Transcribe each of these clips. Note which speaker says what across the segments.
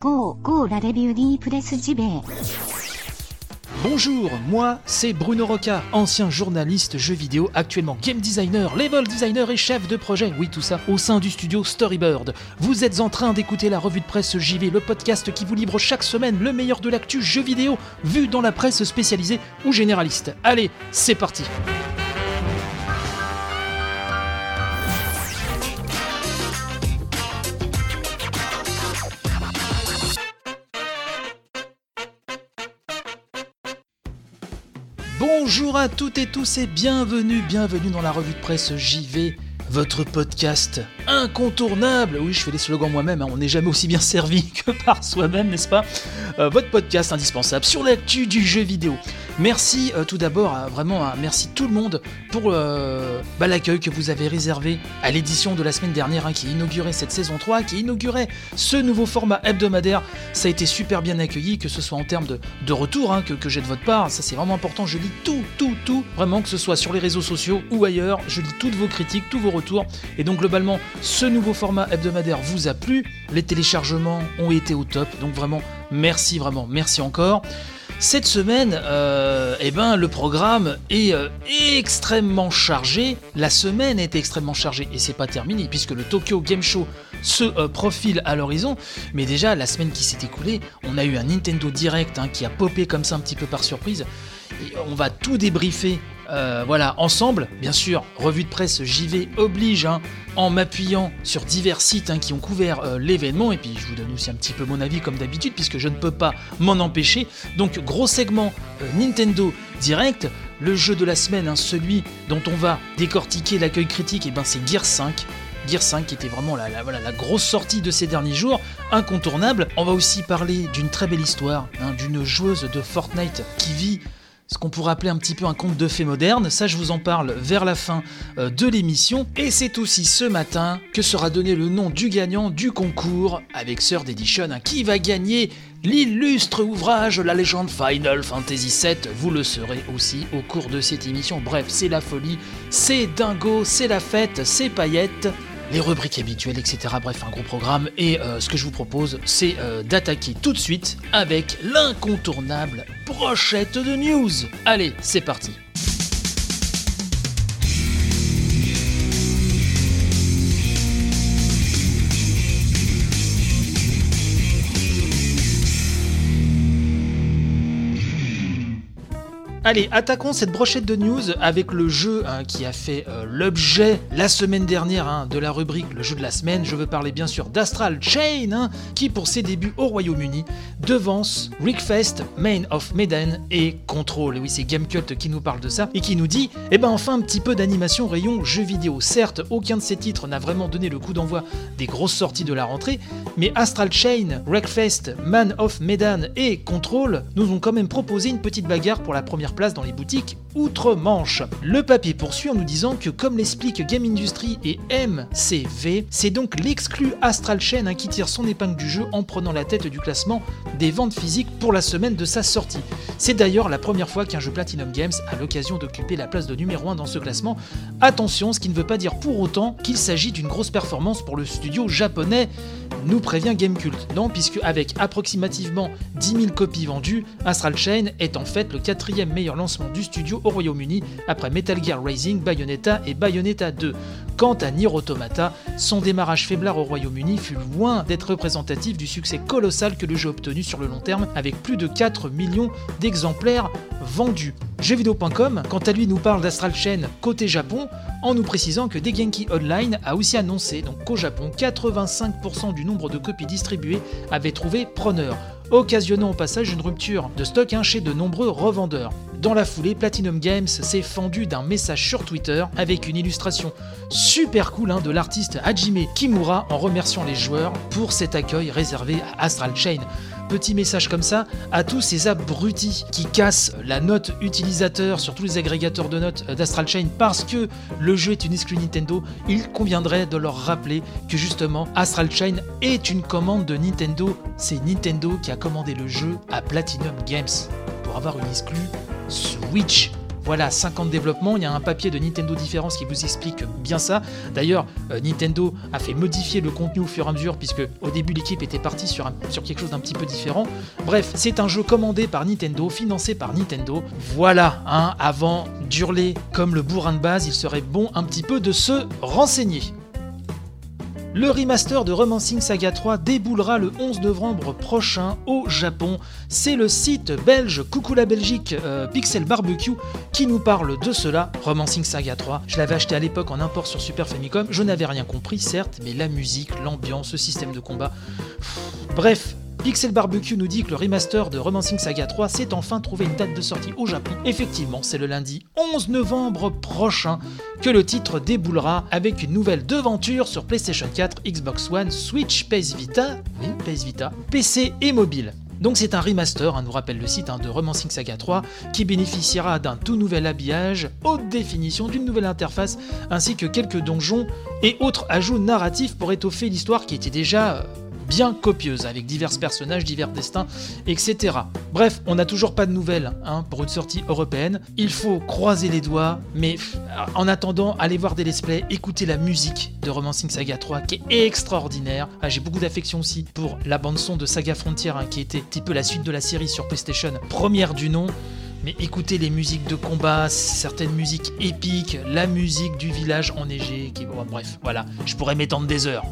Speaker 1: Go, la review di presse JB.
Speaker 2: Bonjour, moi c'est Bruno Roca, ancien journaliste jeux vidéo, actuellement game designer, level designer et chef de projet, oui tout ça, au sein du studio Storybird. Vous êtes en train d'écouter la revue de presse JV, le podcast qui vous livre chaque semaine le meilleur de l'actu jeux vidéo, vu dans la presse spécialisée ou généraliste. Allez, c'est parti. Bonjour à toutes et tous et bienvenue dans la revue de presse JV, votre podcast incontournable. Oui, je fais les slogans moi-même, on n'est jamais aussi bien servi que par soi-même, n'est-ce pas ? Votre podcast indispensable sur l'actu du jeu vidéo. Merci tout d'abord, merci tout le monde pour l'accueil que vous avez réservé à l'édition de la semaine dernière qui inaugurait cette saison 3, qui inaugurait ce nouveau format hebdomadaire. Ça a été super bien accueilli, que ce soit en termes de retour que j'ai de votre part, ça c'est vraiment important, je lis tout, vraiment que ce soit sur les réseaux sociaux ou ailleurs, je lis toutes vos critiques, tous vos retours, et donc globalement ce nouveau format hebdomadaire vous a plu, les téléchargements ont été au top, donc vraiment merci encore. Cette semaine, le programme est extrêmement chargé. La semaine est extrêmement chargée et c'est pas terminé puisque le Tokyo Game Show se profile à l'horizon. Mais déjà, la semaine qui s'est écoulée, on a eu un Nintendo Direct qui a popé comme ça un petit peu par surprise. Et on va tout débriefer ensemble. Bien sûr, revue de presse JV oblige en m'appuyant sur divers sites qui ont couvert l'événement, et puis je vous donne aussi un petit peu mon avis comme d'habitude puisque je ne peux pas m'en empêcher. Donc gros segment Nintendo Direct, le jeu de la semaine, celui dont on va décortiquer l'accueil critique, c'est Gears 5. Gears 5 qui était vraiment la grosse sortie de ces derniers jours, incontournable. On va aussi parler d'une très belle histoire, d'une joueuse de Fortnite qui vit ce qu'on pourrait appeler un petit peu un conte de fées moderne. Ça, je vous en parle vers la fin de l'émission. Et c'est aussi ce matin que sera donné le nom du gagnant du concours avec Third Edition, qui va gagner l'illustre ouvrage La légende Final Fantasy VII. Vous le saurez aussi au cours de cette émission. Bref, c'est la folie, c'est dingo, c'est la fête, c'est paillettes, les rubriques habituelles, etc. Bref, un gros programme. Et ce que je vous propose, c'est d'attaquer tout de suite avec l'incontournable brochette de news. Allez, c'est parti. Allez, attaquons cette brochette de news avec le jeu qui a fait l'objet la semaine dernière de la rubrique le jeu de la semaine. Je veux parler bien sûr d'Astral Chain qui pour ses débuts au Royaume-Uni devance Wreckfest, Main of Medan et Control. Et oui, c'est Gamecult qui nous parle de ça et qui nous dit enfin un petit peu d'animation rayon jeux vidéo. Certes, aucun de ces titres n'a vraiment donné le coup d'envoi des grosses sorties de la rentrée, mais Astral Chain, Wreckfest, Man of Medan et Control nous ont quand même proposé une petite bagarre pour la première place dans les boutiques outre-Manche. Le papier poursuit en nous disant que, comme l'explique Game Industry et MCV, c'est donc l'exclu Astral Chain qui tire son épingle du jeu en prenant la tête du classement des ventes physiques pour la semaine de sa sortie. C'est d'ailleurs la première fois qu'un jeu Platinum Games a l'occasion d'occuper la place de numéro 1 dans ce classement. Attention, ce qui ne veut pas dire pour autant qu'il s'agit d'une grosse performance pour le studio japonais, nous prévient Gamecult. Non, puisque avec approximativement 10 000 copies vendues, Astral Chain est en fait le 4e meilleur lancement du studio au Royaume-Uni après Metal Gear Rising, Bayonetta et Bayonetta 2. Quant à Nier Automata, son démarrage faiblard au Royaume-Uni fut loin d'être représentatif du succès colossal que le jeu a obtenu sur le long terme avec plus de 4 millions d'exemplaires vendus. Jeuxvideo.com, quant à lui, nous parle d'Astral Chain côté Japon en nous précisant que Dengeki Online a aussi annoncé qu'au Japon, 85% du nombre de copies distribuées avaient trouvé preneur, occasionnant au passage une rupture de stock chez de nombreux revendeurs. Dans la foulée, Platinum Games s'est fendu d'un message sur Twitter avec une illustration super cool de l'artiste Hajime Kimura en remerciant les joueurs pour cet accueil réservé à Astral Chain. Petit message comme ça à tous ces abrutis qui cassent la note utilisateur sur tous les agrégateurs de notes d'Astral Chain parce que le jeu est une exclu Nintendo, il conviendrait de leur rappeler que justement Astral Chain est une commande de Nintendo. C'est Nintendo qui a commandé le jeu à Platinum Games pour avoir une exclu Switch. voilà, 5 ans de développement, il y a un papier de Nintendo Différence qui vous explique bien ça. D'ailleurs, Nintendo a fait modifier le contenu au fur et à mesure, puisque au début l'équipe était partie sur quelque chose d'un petit peu différent. Bref, c'est un jeu commandé par Nintendo, financé par Nintendo. Voilà, hein, avant d'hurler comme le bourrin de base, il serait bon un petit peu de se renseigner. Le remaster de Romancing Saga 3 déboulera le 11 novembre prochain au Japon. C'est le site belge Coucou la Belgique Pixel Barbecue qui nous parle de cela. Romancing Saga 3, je l'avais acheté à l'époque en import sur Super Famicom, je n'avais rien compris certes, mais la musique, l'ambiance, le système de combat... Bref, Pixel Barbecue nous dit que le remaster de Romancing Saga 3 s'est enfin trouvé une date de sortie au Japon. Effectivement, c'est le lundi 11 novembre prochain que le titre déboulera avec une nouvelle devanture sur PlayStation 4, Xbox One, Switch, PS Vita, PC et mobile. Donc c'est un remaster, nous rappelle le site de Romancing Saga 3, qui bénéficiera d'un tout nouvel habillage, haute définition, d'une nouvelle interface, ainsi que quelques donjons et autres ajouts narratifs pour étoffer l'histoire qui était déjà... bien copieuse, avec divers personnages, divers destins, etc. Bref, on n'a toujours pas de nouvelles pour une sortie européenne. Il faut croiser les doigts, mais en attendant, allez voir des let's play, écoutez la musique de Romancing Saga 3 qui est extraordinaire. J'ai beaucoup d'affection aussi pour la bande-son de Saga Frontier qui était un petit peu la suite de la série sur PlayStation, première du nom. Mais écoutez les musiques de combat, certaines musiques épiques, la musique du village enneigé, bref, voilà, je pourrais m'étendre des heures.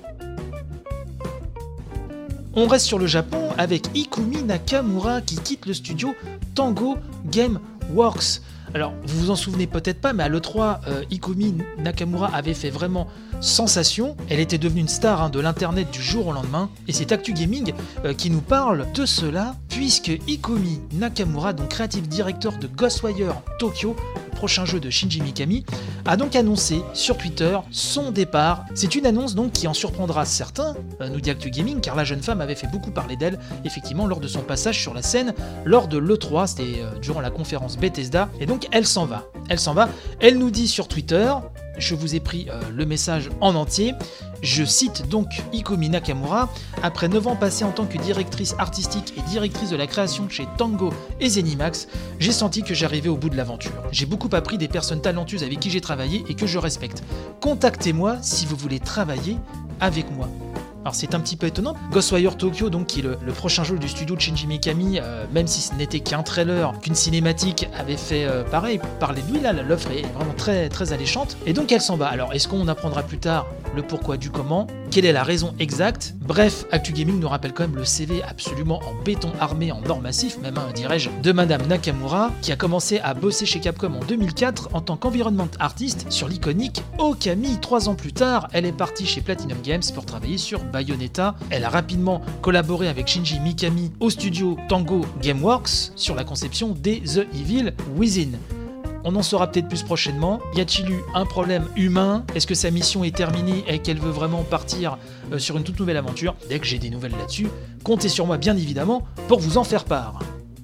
Speaker 2: On reste sur le Japon avec Ikumi Nakamura qui quitte le studio Tango Gameworks. Alors, vous vous en souvenez peut-être pas, mais à l'E3, Ikumi Nakamura avait fait vraiment sensation. Elle était devenue une star de l'internet du jour au lendemain. Et c'est Actu Gaming qui nous parle de cela, puisque Ikumi Nakamura, donc creative director de Ghostwire Tokyo, le prochain jeu de Shinji Mikami, a donc annoncé sur Twitter son départ. C'est une annonce donc qui en surprendra certains, nous dit Actu Gaming, car la jeune femme avait fait beaucoup parler d'elle, effectivement, lors de son passage sur la scène, lors de l'E3, c'était durant la conférence Bethesda, et donc elle s'en va. Elle nous dit sur Twitter, je vous ai pris le message en entier, je cite donc Ikumi Nakamura, après 9 ans passés en tant que directrice artistique et directrice de la création chez Tango et Zenimax, j'ai senti que j'arrivais au bout de l'aventure. J'ai beaucoup appris des personnes talentueuses avec qui j'ai travaillé et que je respecte. Contactez-moi si vous voulez travailler avec moi. Alors c'est un petit peu étonnant. Ghostwire Tokyo, donc, qui est le prochain jeu du studio de Shinji Mikami, même si ce n'était qu'un trailer, qu'une cinématique avait fait pareil, parler de lui, là, l'offre est vraiment très, très alléchante. Et donc elle s'en va. Alors est-ce qu'on apprendra plus tard le pourquoi du comment? Quelle est la raison exacte? Bref, Actu Gaming nous rappelle quand même le CV absolument en béton armé, en or massif, même dirais-je, de Madame Nakamura, qui a commencé à bosser chez Capcom en 2004 en tant qu'environnement artiste sur l'iconique Okami. 3 ans plus tard, elle est partie chez Platinum Games pour travailler sur Bayonetta. Elle a rapidement collaboré avec Shinji Mikami au studio Tango Gameworks sur la conception des The Evil Within. On en saura peut-être plus prochainement. Y a-t-il eu un problème humain? Est-ce que sa mission est terminée et qu'elle veut vraiment partir sur une toute nouvelle aventure? Dès que j'ai des nouvelles là-dessus, comptez sur moi bien évidemment pour vous en faire part.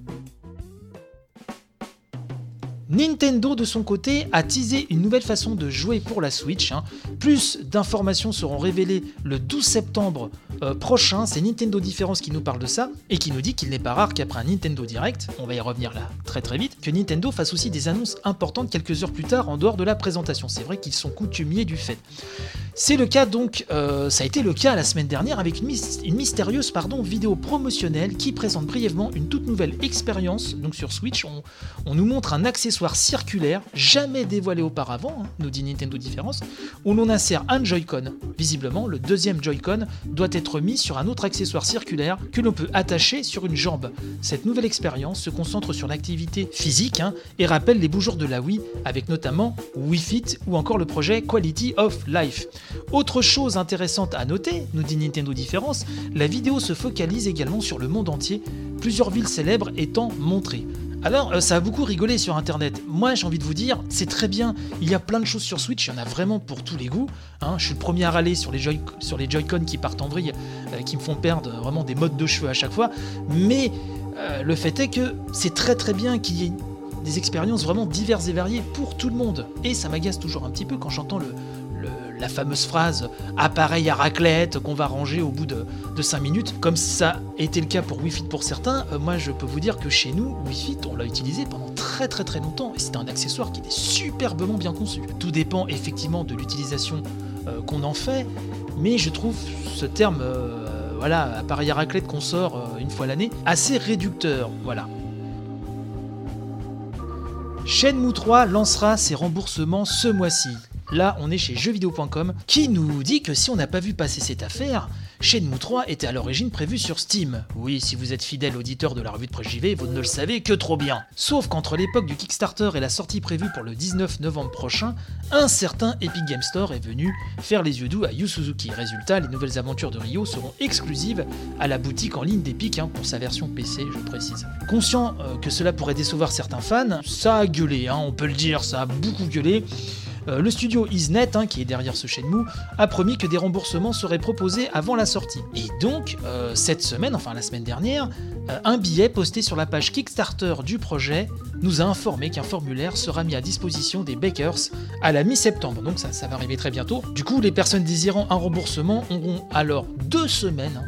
Speaker 2: Nintendo, de son côté, a teasé une nouvelle façon de jouer pour la Switch. Plus d'informations seront révélées le 12 septembre prochain. C'est Nintendo Différence qui nous parle de ça et qui nous dit qu'il n'est pas rare qu'après un Nintendo Direct, on va y revenir là très très vite, que Nintendo fasse aussi des annonces importantes quelques heures plus tard en dehors de la présentation. C'est vrai qu'ils sont coutumiers du fait. C'est le cas donc, ça a été le cas la semaine dernière avec une mystérieuse vidéo promotionnelle qui présente brièvement une toute nouvelle expérience. Donc sur Switch, on nous montre un accessoire circulaire jamais dévoilé auparavant, nous dit Nintendo Différence, où l'on insère un Joy-Con. Visiblement, le deuxième Joy-Con doit être mis sur un autre accessoire circulaire que l'on peut attacher sur une jambe. Cette nouvelle expérience se concentre sur l'activité physique et rappelle les beaux jours de la Wii, avec notamment Wii Fit ou encore le projet Quality of Life. Autre chose intéressante à noter, nous dit Nintendo Différence, la vidéo se focalise également sur le monde entier, plusieurs villes célèbres étant montrées. Alors, ça a beaucoup rigolé sur internet. Moi, j'ai envie de vous dire, c'est très bien, il y a plein de choses sur Switch, il y en a vraiment pour tous les goûts. Je suis le premier à râler sur les Joy-Con qui partent en vrille, qui me font perdre vraiment des modes de cheveux à chaque fois, mais le fait est que c'est très très bien qu'il y ait des expériences vraiment diverses et variées pour tout le monde. Et ça m'agace toujours un petit peu quand j'entends la fameuse phrase « appareil à raclette » qu'on va ranger au bout de 5 minutes. Comme ça a été le cas pour Wii Fit pour certains, moi je peux vous dire que chez nous, Wii Fit, on l'a utilisé pendant très très très très longtemps, et c'est un accessoire qui est superbement bien conçu. Tout dépend effectivement de l'utilisation qu'on en fait, mais je trouve ce terme, appareil à raclette qu'on sort une fois l'année, assez réducteur, voilà. Shenmue 3 lancera ses remboursements ce mois-ci. Là, on est chez jeuxvideo.com qui nous dit que si on n'a pas vu passer cette affaire, Shenmue 3 était à l'origine prévu sur Steam. Oui, si vous êtes fidèle auditeur de la revue de presse JV, vous ne le savez que trop bien. Sauf qu'entre l'époque du Kickstarter et la sortie prévue pour le 19 novembre prochain, un certain Epic Game Store est venu faire les yeux doux à Yu Suzuki. Résultat, les nouvelles aventures de Ryo seront exclusives à la boutique en ligne d'Epic, pour sa version PC, je précise. Conscient que cela pourrait décevoir certains fans, ça a gueulé, on peut le dire, ça a beaucoup gueulé. Le studio Isnet, qui est derrière ce Shenmue, a promis que des remboursements seraient proposés avant la sortie. Et donc, cette semaine, enfin la semaine dernière, un billet posté sur la page Kickstarter du projet nous a informé qu'un formulaire sera mis à disposition des backers à la mi-septembre. Donc ça va arriver très bientôt. Du coup, les personnes désirant un remboursement auront alors 2 semaines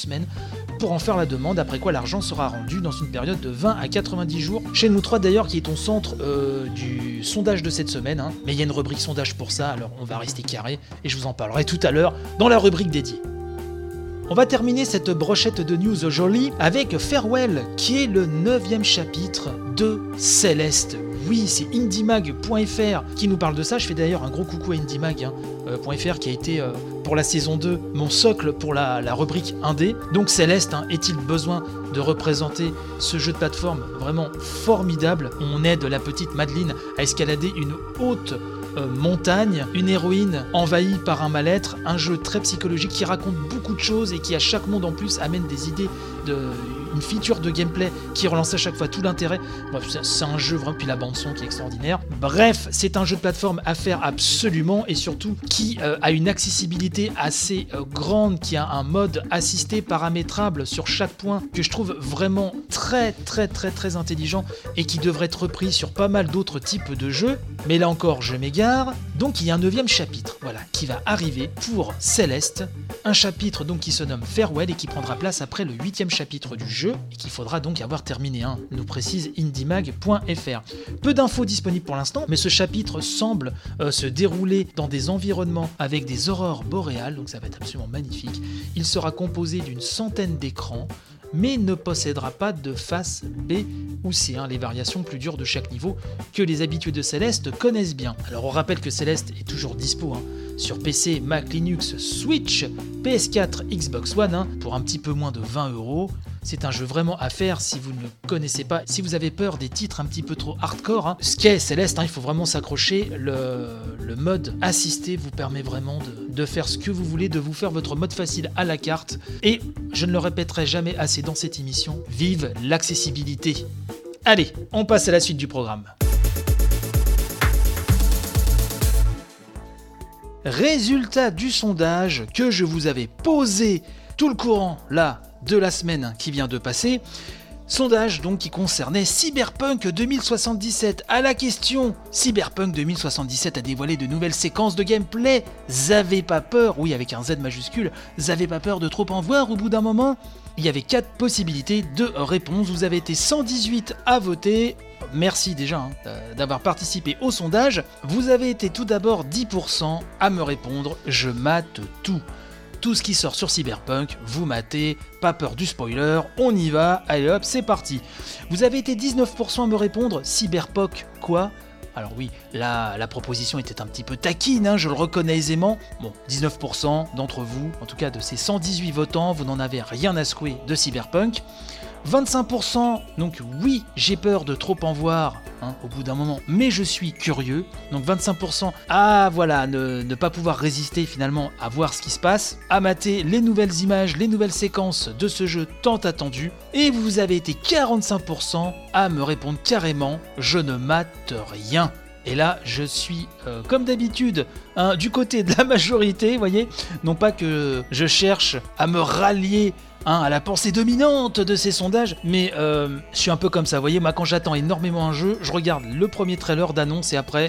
Speaker 2: pour en faire la demande, après quoi l'argent sera rendu dans une période de 20 à 90 jours. Shenmue 3 d'ailleurs qui est au centre du sondage de cette semaine, mais il y a une rubrique sondage pour ça, alors on va rester carré, et je vous en parlerai tout à l'heure dans la rubrique dédiée. On va terminer cette brochette de news jolie avec Farewell, qui est le 9e chapitre de Céleste. Oui, c'est IndieMag.fr qui nous parle de ça. Je fais d'ailleurs un gros coucou à IndieMag.fr qui a été pour la saison 2 mon socle pour la rubrique indé. Donc Céleste, est-il besoin de représenter ce jeu de plateforme vraiment formidable? On aide la petite Madeline à escalader une haute montagne, une héroïne envahie par un mal-être, un jeu très psychologique qui raconte beaucoup de choses et qui à chaque monde en plus amène des idées une feature de gameplay qui relance à chaque fois tout l'intérêt. Bref, c'est un jeu vraiment, puis la bande son qui est extraordinaire. Bref, c'est un jeu de plateforme à faire absolument, et surtout qui a une accessibilité assez grande, qui a un mode assisté paramétrable sur chaque point que je trouve vraiment très très très très intelligent et qui devrait être repris sur pas mal d'autres types de jeux. Mais là encore, je m'égare. Donc il y a un 9e chapitre, qui va arriver pour Céleste, un chapitre donc qui se nomme Farewell et qui prendra place après le 8e chapitre du jeu et qu'il faudra donc avoir terminé, nous précise IndieMag.fr. Peu d'infos disponibles pour l'instant, mais ce chapitre semble se dérouler dans des environnements avec des aurores boréales, donc ça va être absolument magnifique. Il sera composé d'une centaine d'écrans, mais ne possédera pas de face B ou C, les variations plus dures de chaque niveau que les habitués de Céleste connaissent bien. Alors on rappelle que Céleste est toujours dispo sur PC, Mac, Linux, Switch, PS4, Xbox One, pour un petit peu moins de 20€. C'est un jeu vraiment à faire si vous ne le connaissez pas, si vous avez peur des titres un petit peu trop hardcore. Ce qu'est Céleste, il faut vraiment s'accrocher. Le mode assisté vous permet vraiment de faire ce que vous voulez, de vous faire votre mode facile à la carte. Et je ne le répéterai jamais assez dans cette émission, vive l'accessibilité. Allez, on passe à la suite du programme. Résultat du sondage que je vous avais posé tout le courant de la semaine qui vient de passer. Sondage donc qui concernait Cyberpunk 2077. À la question, Cyberpunk 2077 a dévoilé de nouvelles séquences de gameplay. Avez pas peur, oui avec un Z majuscule, avez pas peur de trop en voir au bout d'un moment? Il y avait 4 possibilités de réponse. Vous avez été 118 à voter. Merci déjà d'avoir participé au sondage. Vous avez été tout d'abord 10% à me répondre. Je mate tout. Tout ce qui sort sur Cyberpunk, vous matez, pas peur du spoiler, on y va, allez hop, c'est parti. Vous avez été 19% à me répondre, Cyberpunk quoi? Alors oui, là, la proposition était un petit peu taquine, je le reconnais aisément. Bon, 19% d'entre vous, en tout cas de ces 118 votants, vous n'en avez rien à secouer de Cyberpunk. 25%, donc oui, j'ai peur de trop en voir au bout d'un moment, mais je suis curieux. Donc 25%, ne pas pouvoir résister finalement à voir ce qui se passe, à mater les nouvelles images, les nouvelles séquences de ce jeu tant attendu. Et vous avez été 45% à me répondre carrément, je ne mate rien. Et là, je suis, comme d'habitude, du côté de la majorité, vous voyez. Non pas que je cherche à me rallier à la pensée dominante de ces sondages, mais je suis un peu comme ça, vous voyez, moi quand j'attends énormément un jeu, je regarde le premier trailer d'annonce et après,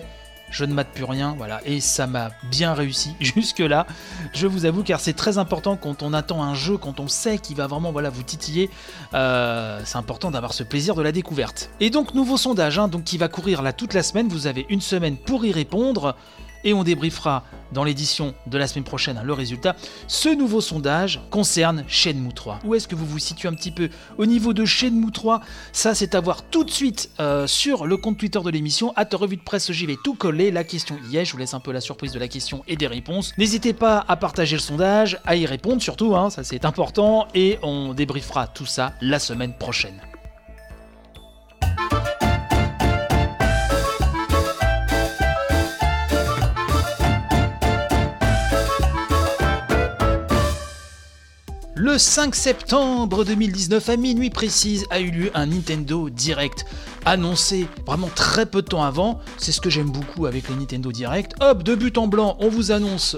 Speaker 2: je ne mate plus rien, voilà, et ça m'a bien réussi jusque-là, je vous avoue, car c'est très important quand on attend un jeu, quand on sait qu'il va vraiment vous titiller, c'est important d'avoir ce plaisir de la découverte. Et donc, nouveau sondage, donc, qui va courir là toute la semaine, vous avez une semaine pour y répondre, et on débriefera dans l'édition de la semaine prochaine le résultat. Ce nouveau sondage concerne Shenmue 3. Où est-ce que vous vous situez un petit peu au niveau de Shenmue 3 ? Ça, c'est à voir tout de suite sur le compte Twitter de l'émission, @revue de presse JV tout collé. La question y est, je vous laisse un peu la surprise de la question et des réponses. N'hésitez pas à partager le sondage, à y répondre surtout, ça c'est important, et on débriefera tout ça la semaine prochaine. Le 5 septembre 2019, à minuit précise, a eu lieu un Nintendo Direct, annoncé vraiment très peu de temps avant. C'est ce que j'aime beaucoup avec les Nintendo Direct. Hop, de but en blanc, on vous annonce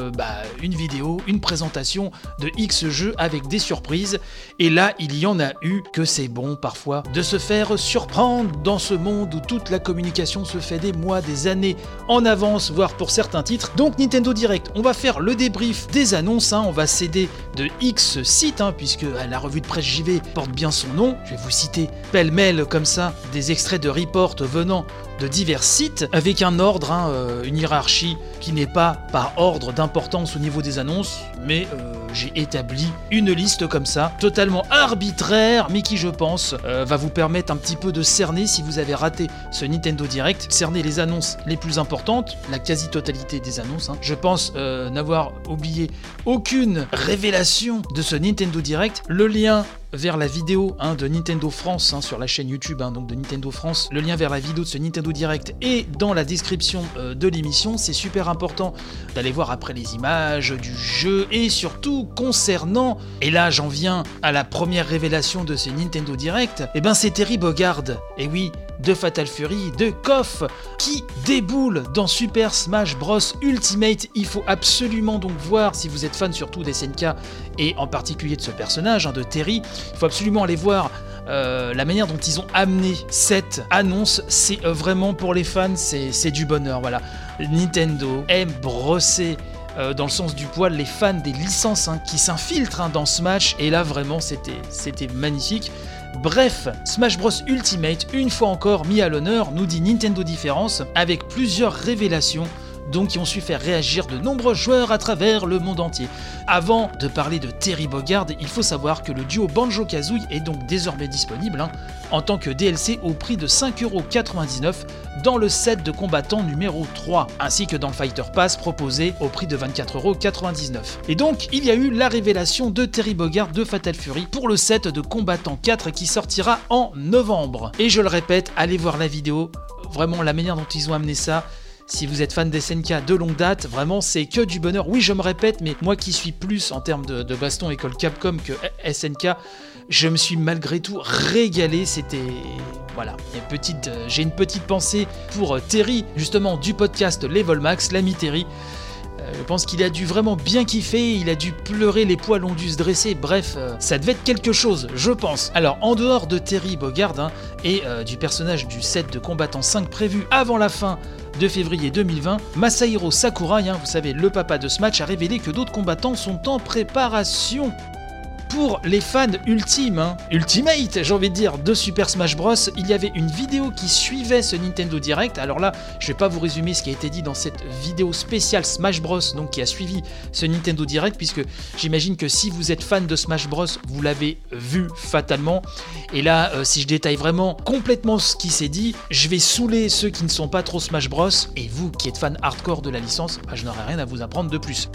Speaker 2: une vidéo, une présentation de X jeux avec des surprises. Et là, il y en a eu que c'est bon parfois de se faire surprendre dans ce monde où toute la communication se fait des mois, des années en avance, voire pour certains titres. Donc Nintendo Direct, on va faire le débrief des annonces, on va céder de X site, puisque la revue de presse JV porte bien son nom. Je vais vous citer pêle-mêle comme ça des extraits de reports venant de divers sites, avec un ordre, une hiérarchie qui n'est pas par ordre d'importance au niveau des annonces, mais j'ai établi une liste comme ça, totalement arbitraire, mais qui je pense va vous permettre un petit peu de cerner, si vous avez raté ce Nintendo Direct, cerner les annonces les plus importantes, la quasi-totalité des annonces. Je pense n'avoir oublié aucune révélation de ce Nintendo Direct. Le lien vers la vidéo de Nintendo France sur la chaîne YouTube donc de Nintendo France, le lien vers la vidéo de ce Nintendo Direct est dans la description de l'émission. C'est super important d'aller voir après les images du jeu, et surtout concernant, et là j'en viens à la première révélation de ce Nintendo Direct, c'est Terry Bogard, et oui, de Fatal Fury, de KOF, qui déboule dans Super Smash Bros Ultimate. Il faut absolument donc voir, si vous êtes fan surtout des SNK et en particulier de ce personnage, de Terry, il faut absolument aller voir la manière dont ils ont amené cette annonce. C'est vraiment, pour les fans, c'est du bonheur, voilà. Nintendo aime brosser dans le sens du poil les fans des licences qui s'infiltrent dans Smash, et là vraiment c'était magnifique. Bref, Smash Bros Ultimate, une fois encore mis à l'honneur, nous dit Nintendo Différence, avec plusieurs révélations qui ont su faire réagir de nombreux joueurs à travers le monde entier. Avant de parler de Terry Bogard, il faut savoir que le duo Banjo-Kazooie est donc désormais disponible en tant que DLC au prix de 5,99€ dans le set de combattant numéro 3, ainsi que dans le Fighter Pass proposé au prix de 24,99€. Et donc, il y a eu la révélation de Terry Bogard de Fatal Fury pour le set de combattant 4 qui sortira en novembre. Et je le répète, allez voir la vidéo, vraiment la manière dont ils ont amené ça. Si vous êtes fan des SNK de longue date, vraiment c'est que du bonheur. Oui, je me répète, mais moi qui suis plus en termes de baston école Capcom que SNK, je me suis malgré tout régalé. C'était... Voilà, j'ai une petite pensée pour Terry, justement du podcast Level Max, l'ami Terry. Je pense qu'il a dû vraiment bien kiffer, il a dû pleurer, les poils ont dû se dresser, bref, ça devait être quelque chose, je pense. Alors, en dehors de Terry Bogard et du personnage du set de combattant 5 prévu avant la fin de février 2020, Masahiro Sakurai, vous savez, le papa de Smash, a révélé que d'autres combattants sont en préparation. Pour les fans ultimes, Ultimate, j'ai envie de dire, de Super Smash Bros, il y avait une vidéo qui suivait ce Nintendo Direct. Alors là, je vais pas vous résumer ce qui a été dit dans cette vidéo spéciale Smash Bros, donc qui a suivi ce Nintendo Direct, puisque j'imagine que si vous êtes fan de Smash Bros, vous l'avez vu fatalement. Et là, si je détaille vraiment complètement ce qui s'est dit, je vais saouler ceux qui ne sont pas trop Smash Bros, et vous qui êtes fan hardcore de la licence, je n'aurai rien à vous apprendre de plus.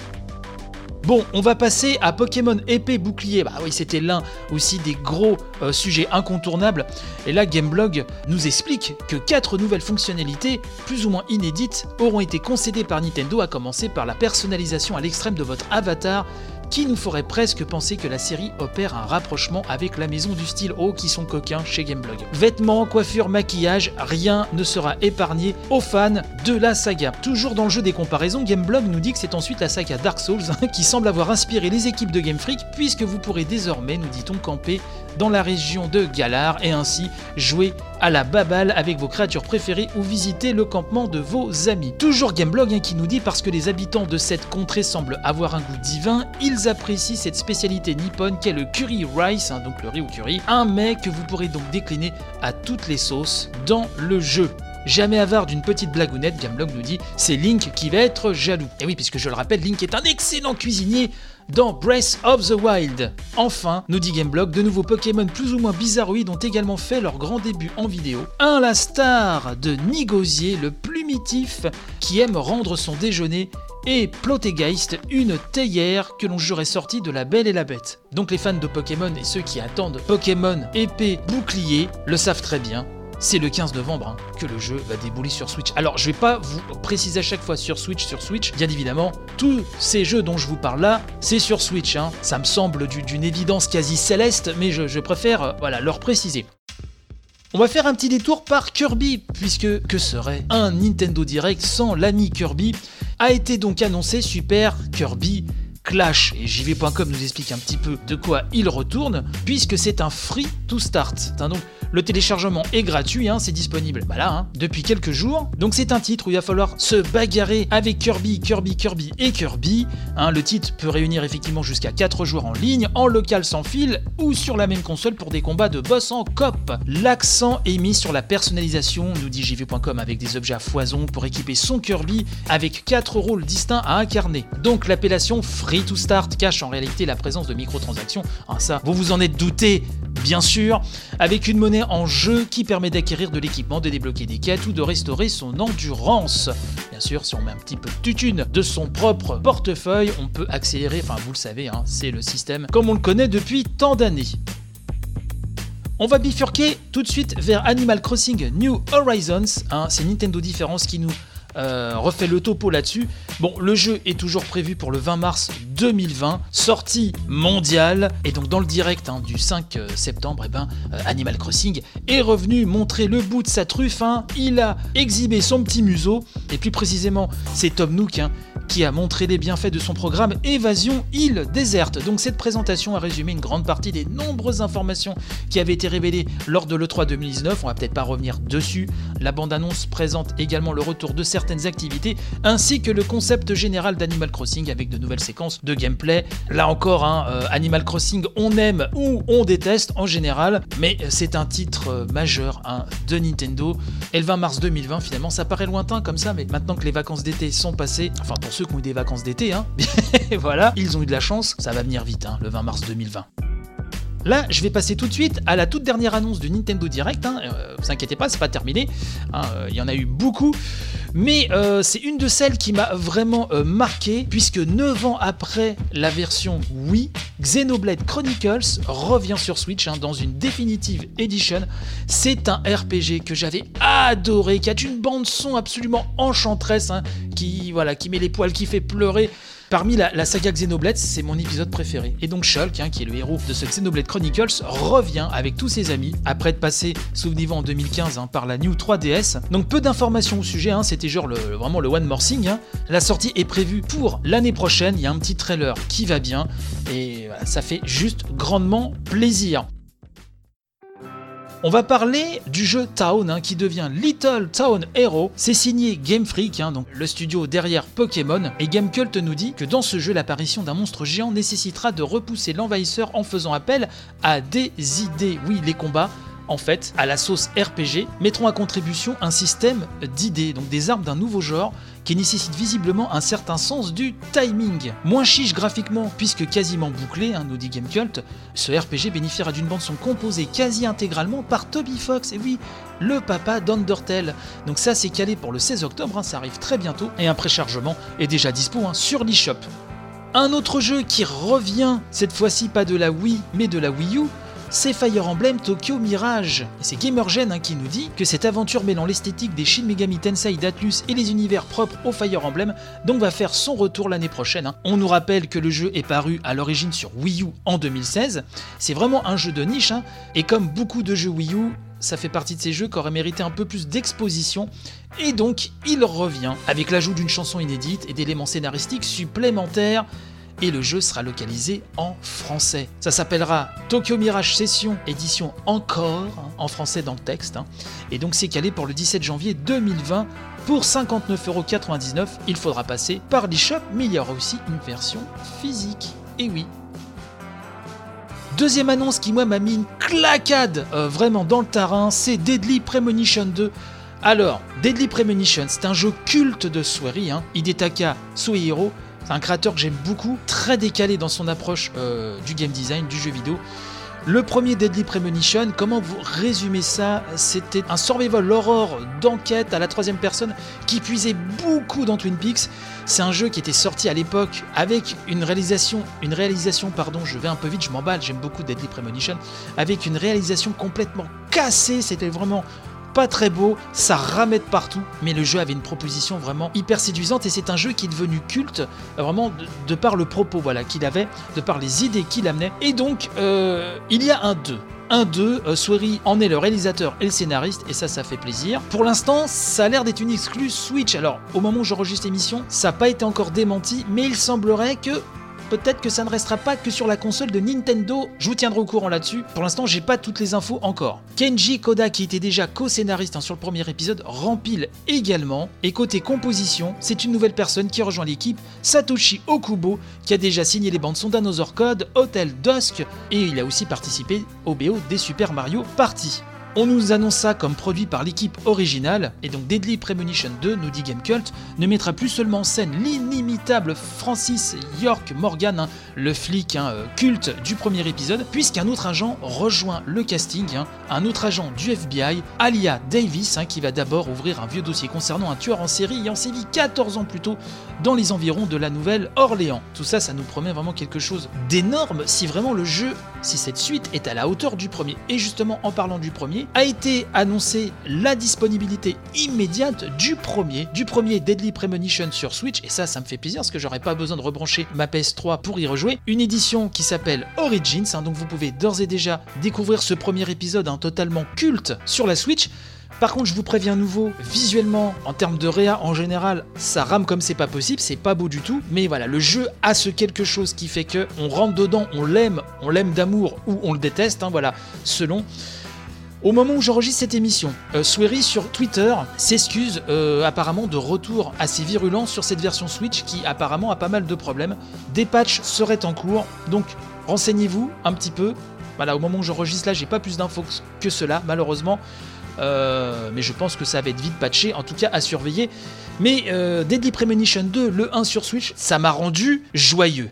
Speaker 2: Bon, on va passer à Pokémon Épée Bouclier. Bah oui, c'était l'un aussi des gros sujets incontournables. Et là, Gameblog nous explique que 4 nouvelles fonctionnalités, plus ou moins inédites, auront été concédées par Nintendo, à commencer par la personnalisation à l'extrême de votre avatar, qui nous ferait presque penser que la série opère un rapprochement avec la maison du style. Oh, qui sont coquins chez Gameblog. Vêtements, coiffure, maquillage, rien ne sera épargné aux fans de la saga. Toujours dans le jeu des comparaisons, Gameblog nous dit que c'est ensuite la saga Dark Souls qui semble avoir inspiré les équipes de Game Freak, puisque vous pourrez désormais, nous dit-on, camper dans la région de Galar et ainsi jouer à la baballe avec vos créatures préférées ou visiter le campement de vos amis. Toujours Gameblog qui nous dit parce que les habitants de cette contrée semblent avoir un goût divin, ils apprécient cette spécialité nippone qu'est le curry rice, donc le riz au curry, un mets que vous pourrez donc décliner à toutes les sauces dans le jeu. Jamais avare d'une petite blagounette, Gameblog nous dit c'est Link qui va être jaloux. Et oui, puisque je le rappelle, Link est un excellent cuisinier dans Breath of the Wild. Enfin, nous dit Gameblog, de nouveaux Pokémon plus ou moins bizarroïdes ont également fait leur grand début en vidéo. Un la star de Nigosier, le plumitif, qui aime rendre son déjeuner, et Plotegeist, une théière que l'on jurait sortie de La Belle et la Bête. Donc les fans de Pokémon et ceux qui attendent Pokémon épée bouclier le savent très bien. C'est le 15 novembre que le jeu va débouler sur Switch. Alors je vais pas vous préciser à chaque fois sur Switch, bien évidemment, tous ces jeux dont je vous parle là, c'est sur Switch. Ça me semble d'une évidence quasi céleste, mais je préfère leur préciser. On va faire un petit détour par Kirby, puisque que serait un Nintendo Direct sans l'ami Kirby? A été donc annoncé Super Kirby Clash, et JV.com nous explique un petit peu de quoi il retourne, puisque c'est un free to start. Donc le téléchargement est gratuit, c'est disponible depuis quelques jours. Donc c'est un titre où il va falloir se bagarrer avec Kirby. Le titre peut réunir effectivement jusqu'à 4 joueurs en ligne, en local sans fil, ou sur la même console pour des combats de boss en coop. L'accent est mis sur la personnalisation, nous dit JV.com, avec des objets à foison pour équiper son Kirby, avec 4 rôles distincts à incarner. Donc l'appellation Free to Start cache en réalité la présence de microtransactions, ça vous vous en êtes douté bien sûr, avec une monnaie en jeu qui permet d'acquérir de l'équipement, de débloquer des quêtes ou de restaurer son endurance. Bien sûr, si on met un petit peu de tutune de son propre portefeuille, on peut accélérer, vous le savez, c'est le système comme on le connaît depuis tant d'années. On va bifurquer tout de suite vers Animal Crossing New Horizons, c'est Nintendo Difference qui nous refait le topo là-dessus. Bon, le jeu est toujours prévu pour le 20 mars 2020, sortie mondiale, et donc dans le direct du 5 septembre, Animal Crossing est revenu montrer le bout de sa truffe, il a exhibé son petit museau, et plus précisément c'est Tom Nook qui a montré les bienfaits de son programme Évasion Île Déserte. Donc cette présentation a résumé une grande partie des nombreuses informations qui avaient été révélées lors de l'E3 2019, on va peut-être pas revenir dessus. La bande-annonce présente également le retour de certaines activités, ainsi que le concept général d'Animal Crossing avec de nouvelles séquences de gameplay. Là encore, Animal Crossing, on aime ou on déteste en général, mais c'est un titre majeur de Nintendo. Et le 20 mars 2020, finalement, ça paraît lointain comme ça, mais maintenant que les vacances d'été sont passées, enfin pour ceux qui ont eu des vacances d'été, voilà, ils ont eu de la chance, ça va venir vite, le 20 mars 2020. Là, je vais passer tout de suite à la toute dernière annonce du Nintendo Direct. Vous inquiétez pas, c'est pas terminé. Il y en a eu beaucoup. Mais c'est une de celles qui m'a vraiment marqué, puisque 9 ans après la version Wii, Xenoblade Chronicles revient sur Switch dans une Definitive Edition. C'est un RPG que j'avais adoré, qui a une bande-son absolument enchanteresse, qui met les poils, qui fait pleurer. Parmi la saga Xenoblade, c'est mon épisode préféré. Et donc Shulk, qui est le héros de ce Xenoblade Chronicles, revient avec tous ses amis, après être passé, souvenez-vous, en 2015 par la New 3DS. Donc peu d'informations au sujet, c'était genre vraiment le One More Thing. La sortie est prévue pour l'année prochaine, il y a un petit trailer qui va bien, et ça fait juste grandement plaisir. On va parler du jeu Town qui devient Little Town Hero. C'est signé Game Freak, donc le studio derrière Pokémon. Et Gamecult nous dit que dans ce jeu, l'apparition d'un monstre géant nécessitera de repousser l'envahisseur en faisant appel à des idées. Oui, les combats, en fait, à la sauce RPG, mettront à contribution un système d'idées, donc des armes d'un nouveau genre, qui nécessite visiblement un certain sens du timing. Moins chiche graphiquement, puisque quasiment bouclé, nous dit Gamecult, ce RPG bénéficiera d'une bande-son composée quasi intégralement par Toby Fox, et oui, le papa d'Undertale. Donc ça, c'est calé pour le 16 octobre, ça arrive très bientôt, et un préchargement est déjà dispo sur l'eShop. Un autre jeu qui revient, cette fois-ci pas de la Wii, mais de la Wii U, c'est Fire Emblem Tokyo Mirage. Et c'est Gamergen qui nous dit que cette aventure mêlant l'esthétique des Shin Megami Tensei d'Atlus et les univers propres au Fire Emblem donc va faire son retour l'année prochaine. On nous rappelle que le jeu est paru à l'origine sur Wii U en 2016. C'est vraiment un jeu de niche, et comme beaucoup de jeux Wii U, ça fait partie de ces jeux qui auraient mérité un peu plus d'exposition, et donc il revient avec l'ajout d'une chanson inédite et d'éléments scénaristiques supplémentaires. et le jeu sera localisé en français. Ça s'appellera Tokyo Mirage Session édition Encore, en français dans le texte, et donc c'est calé pour le 17 janvier 2020 pour 59,99€. Il faudra passer par l'eShop, mais il y aura aussi une version physique, et oui. Deuxième annonce qui moi m'a mis une claquade vraiment dans le terrain, c'est Deadly Premonition 2. Alors, Deadly Premonition, c'est un jeu culte de Swery, Hidetaka Suehiro. C'est un créateur que j'aime beaucoup, très décalé dans son approche du game design, du jeu vidéo. Le premier Deadly Premonition, comment vous résumez ça? C'était un survival horror d'enquête à la troisième personne qui puisait beaucoup dans Twin Peaks. C'est un jeu qui était sorti à l'époque avec une réalisation, je vais un peu vite, je m'emballe, j'aime beaucoup Deadly Premonition, avec une réalisation complètement cassée, c'était vraiment pas très beau, ça ramait de partout, mais le jeu avait une proposition vraiment hyper séduisante et c'est un jeu qui est devenu culte, vraiment de par le propos qu'il avait, de par les idées qu'il amenait. Et donc, il y a un 2, Swery en est le réalisateur et le scénariste, et ça fait plaisir. Pour l'instant, ça a l'air d'être une exclue Switch. Alors, au moment où j'enregistre l'émission, ça n'a pas été encore démenti, mais il semblerait que peut-être que ça ne restera pas que sur la console de Nintendo. Je vous tiendrai au courant là-dessus. Pour l'instant, j'ai pas toutes les infos encore. Kenji Koda, qui était déjà co-scénariste sur le premier épisode, rempile également. Et côté composition, c'est une nouvelle personne qui rejoint l'équipe, Satoshi Okubo, qui a déjà signé les bandes son d'Another Code, Hotel Dusk, et il a aussi participé au BO des Super Mario Party. On nous annonce ça comme produit par l'équipe originale, et donc Deadly Premonition 2, nous dit Gamecult, ne mettra plus seulement en scène l'inimitable Francis York Morgan, le flic culte du premier épisode, puisqu'un autre agent rejoint le casting, un autre agent du FBI, Alia Davis, qui va d'abord ouvrir un vieux dossier concernant un tueur en série ayant sévi 14 ans plus tôt dans les environs de la Nouvelle-Orléans. Tout ça, ça nous promet vraiment quelque chose d'énorme si vraiment le jeu, si cette suite est à la hauteur du premier. Et justement, en parlant du premier, a été annoncé la disponibilité immédiate du premier Deadly Premonition sur Switch, et ça me fait plaisir parce que j'aurais pas besoin de rebrancher ma PS3 pour y rejouer. Une édition qui s'appelle Origins, donc vous pouvez d'ores et déjà découvrir ce premier épisode totalement culte sur la Switch. Par contre, je vous préviens nouveau, visuellement, en termes de réa en général, ça rame comme c'est pas possible, c'est pas beau du tout, mais voilà, le jeu a ce quelque chose qui fait que on rentre dedans, on l'aime d'amour ou on le déteste, selon. Au moment où j'enregistre cette émission, Swery sur Twitter s'excuse apparemment de retour assez virulent sur cette version Switch qui apparemment a pas mal de problèmes. Des patchs seraient en cours, donc renseignez-vous un petit peu. Voilà, au moment où j'enregistre là, j'ai pas plus d'infos que cela, malheureusement. Mais je pense que ça va être vite patché, en tout cas à surveiller. Mais Deadly Premonition 2, le 1 sur Switch, ça m'a rendu joyeux.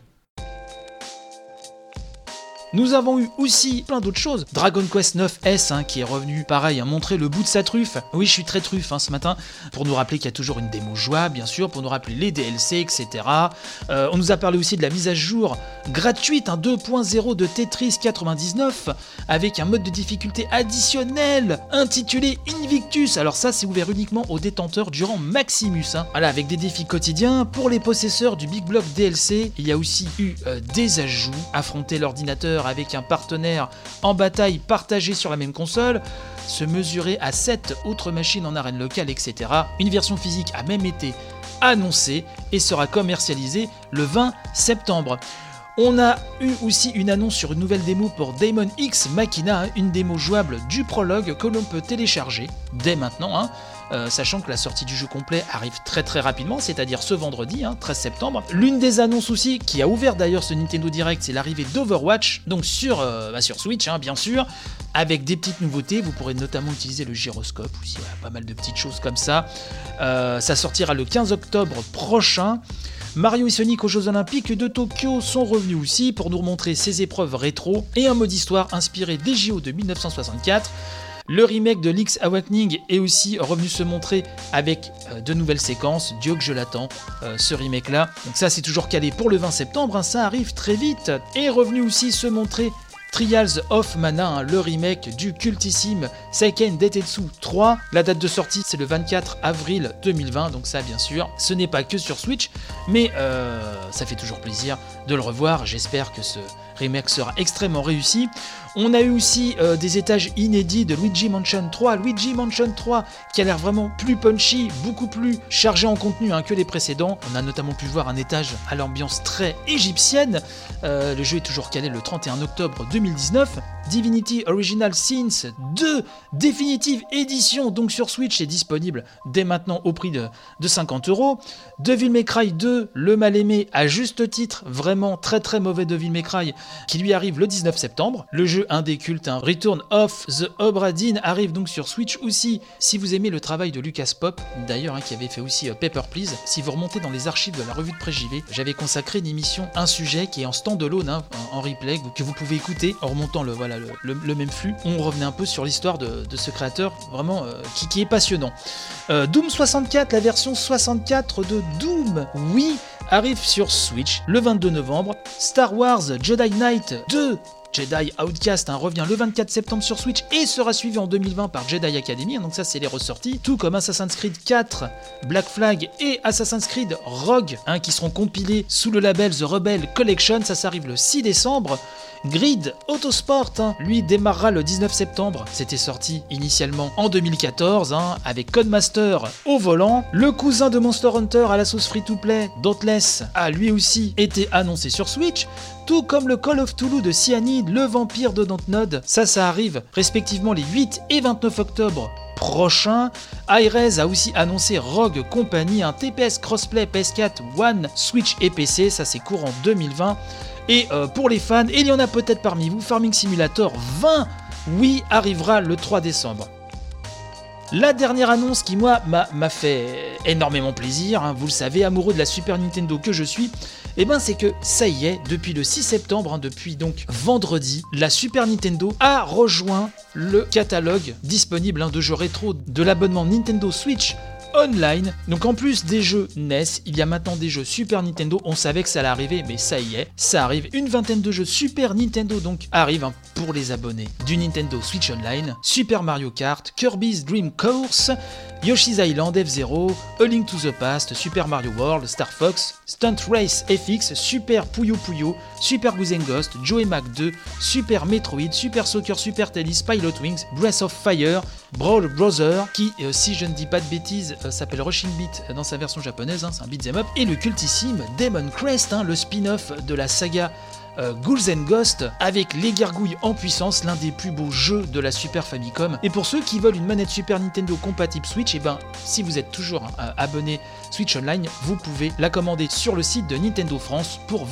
Speaker 2: Nous avons eu aussi plein d'autres choses. Dragon Quest 9S qui est revenu, pareil, montrer le bout de sa truffe. Oui, je suis très truffe ce matin, pour nous rappeler qu'il y a toujours une démo jouable, bien sûr, pour nous rappeler les DLC, etc. On nous a parlé aussi de la mise à jour gratuite, 2.0 de Tetris 99, avec un mode de difficulté additionnel intitulé Invictus. Alors ça, c'est ouvert uniquement aux détenteurs du rang Maximus. Voilà, avec des défis quotidiens. Pour les possesseurs du Big Block DLC, il y a aussi eu des ajouts. Affronter l'ordinateur avec un partenaire en bataille partagée sur la même console, se mesurer à 7 autres machines en arène locale, etc. Une version physique a même été annoncée et sera commercialisée le 20 septembre. On a eu aussi une annonce sur une nouvelle démo pour Daemon X Machina, une démo jouable du prologue que l'on peut télécharger dès maintenant, sachant que la sortie du jeu complet arrive très très rapidement, c'est-à-dire ce vendredi, 13 septembre. L'une des annonces aussi, qui a ouvert d'ailleurs ce Nintendo Direct, c'est l'arrivée d'Overwatch, donc sur Switch, bien sûr, avec des petites nouveautés. Vous pourrez notamment utiliser le gyroscope, aussi, pas mal de petites choses comme ça. Ça sortira le 15 octobre prochain. Mario et Sonic aux Jeux Olympiques de Tokyo sont revenus aussi pour nous remontrer ces épreuves rétro et un mode histoire inspiré des JO de 1964. Le remake de Link's Awakening est aussi revenu se montrer avec de nouvelles séquences. Dieu que je l'attends, ce remake-là. Donc ça, c'est toujours calé pour le 20 septembre, ça arrive très vite. Et revenu aussi se montrer Trials of Mana, le remake du cultissime Seiken Densetsu 3. La date de sortie, c'est le 24 avril 2020, donc ça, bien sûr, ce n'est pas que sur Switch, mais ça fait toujours plaisir de le revoir. J'espère que ce remake sera extrêmement réussi. On a eu aussi des étages inédits de Luigi Mansion 3. Luigi Mansion 3 qui a l'air vraiment plus punchy, beaucoup plus chargé en contenu que les précédents. On a notamment pu voir un étage à l'ambiance très égyptienne. Le jeu est toujours calé le 31 octobre 2019. Divinity Original Sins 2 Definitive Edition, donc sur Switch, est disponible dès maintenant au prix de 50€. Devil May Cry 2, le mal-aimé à juste titre, vraiment très très mauvais Devil May Cry, qui lui arrive le 19 septembre. Le jeu indé culte, Return of the Obra Dinn, arrive donc sur Switch aussi, si vous aimez le travail de Lucas Pop, d'ailleurs, qui avait fait aussi Paper Please. Si vous remontez dans les archives de la revue de presse JV, j'avais consacré une émission, un sujet qui est en stand-alone, en replay, que vous pouvez écouter en remontant le même flux. On revenait un peu sur l'histoire de ce créateur, vraiment qui est passionnant. Doom 64, la version 64 de Doom, oui, arrive sur Switch le 22 novembre. Star Wars Jedi Knight 2 Jedi Outcast revient le 24 septembre sur Switch et sera suivi en 2020 par Jedi Academy, donc ça c'est les ressorties, tout comme Assassin's Creed 4, Black Flag et Assassin's Creed Rogue, qui seront compilés sous le label The Rebel Collection, ça arrive le 6 décembre. Grid Autosport, lui, démarrera le 19 septembre. C'était sorti initialement en 2014, avec Codemaster au volant. Le cousin de Monster Hunter à la sauce free-to-play, Dauntless, a lui aussi été annoncé sur Switch. Tout comme le Call of Cthulhu de Cyanide, le vampire de Dontnod. Ça arrive respectivement les 8 et 29 octobre prochains. Hi-Rez a aussi annoncé Rogue Company, un TPS crossplay PS4, One, Switch et PC. Ça c'est courant 2020. Et pour les fans, et il y en a peut-être parmi vous, Farming Simulator 20, oui, arrivera le 3 décembre. La dernière annonce qui, moi, m'a fait énormément plaisir, vous le savez, amoureux de la Super Nintendo que je suis, c'est que ça y est, depuis le 6 septembre, depuis donc vendredi, la Super Nintendo a rejoint le catalogue disponible de jeux rétro de l'abonnement Nintendo Switch Online. Donc en plus des jeux NES, il y a maintenant des jeux Super Nintendo. On savait que ça allait arriver, mais ça y est, ça arrive. Une vingtaine de jeux Super Nintendo donc arrivent pour les abonnés du Nintendo Switch Online. Super Mario Kart, Kirby's Dream Course, Yoshi's Island F-Zero, A Link to the Past, Super Mario World, Star Fox, Stunt Race FX, Super Puyo Puyo, Super Goose & Ghost, Joe & Mac 2, Super Metroid, Super Soccer, Super Tennis, Pilot Wings, Breath of Fire, Brawl Brother, qui, si je ne dis pas de bêtises, s'appelle Rushing Beat dans sa version japonaise, c'est un beat'em up, et le cultissime Demon Crest, le spin-off de la saga Ghouls & Ghosts, avec les gargouilles en puissance, l'un des plus beaux jeux de la Super Famicom. Et pour ceux qui veulent une manette Super Nintendo compatible Switch, si vous êtes toujours abonné Switch Online, vous pouvez la commander sur le site de Nintendo France pour